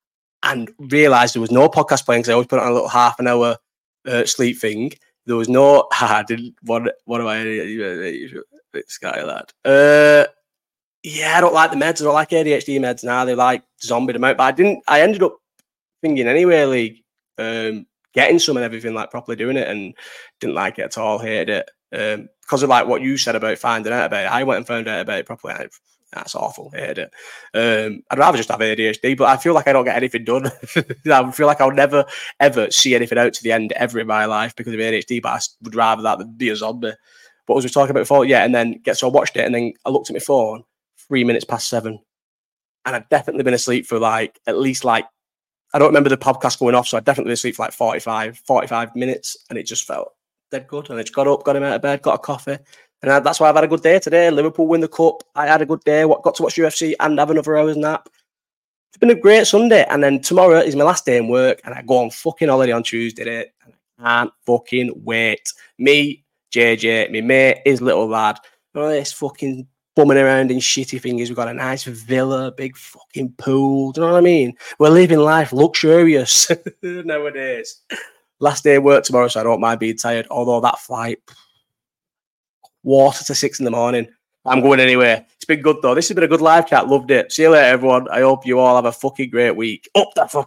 and realised there was no podcast playing because I always put it on a little half an hour uh, sleep thing. There was no. I didn't. What? What do I? Sky lad. Uh, yeah, I don't like the meds. I don't like A D H D meds now. They like zombie them out. But I didn't. I ended up thinking anyway, like um, getting some and everything, like properly doing it, and didn't like it at all. Hated it um, because of like what you said about finding out about it. I went and found out about it properly. And that's awful. Hated it. Um, I'd rather just have A D H D, but I feel like I don't get anything done. I feel like I'll never ever see anything out to the end ever in my life because of A D H D. But I would rather that than be a zombie. What was we talking about before? Yeah, and then get so I watched it, and then I looked at my phone. Three minutes past seven, and I'd definitely been asleep for like at least like I don't remember the podcast going off, so I'd definitely been asleep for like forty-five, forty-five minutes, and it just felt dead good. And I just got up, got him out of bed, got a coffee, and I, that's why I've had a good day today. Liverpool win the cup. I had a good day. What got to watch U F C and have another hour's nap. It's been a great Sunday, and then tomorrow is my last day in work, and I go on fucking holiday on Tuesday. And I can't fucking wait. Me, J J, my mate, his little lad, all this fucking bumming around in shitty things. We've got a nice villa, big fucking pool. Do you know what I mean? We're living life luxurious nowadays. Last day of work tomorrow, so I don't mind being tired. Although that flight, quarter to six in the morning. I'm going anyway. It's been good though. This has been a good live chat. Loved it. See you later, everyone. I hope you all have a fucking great week. Up the fucking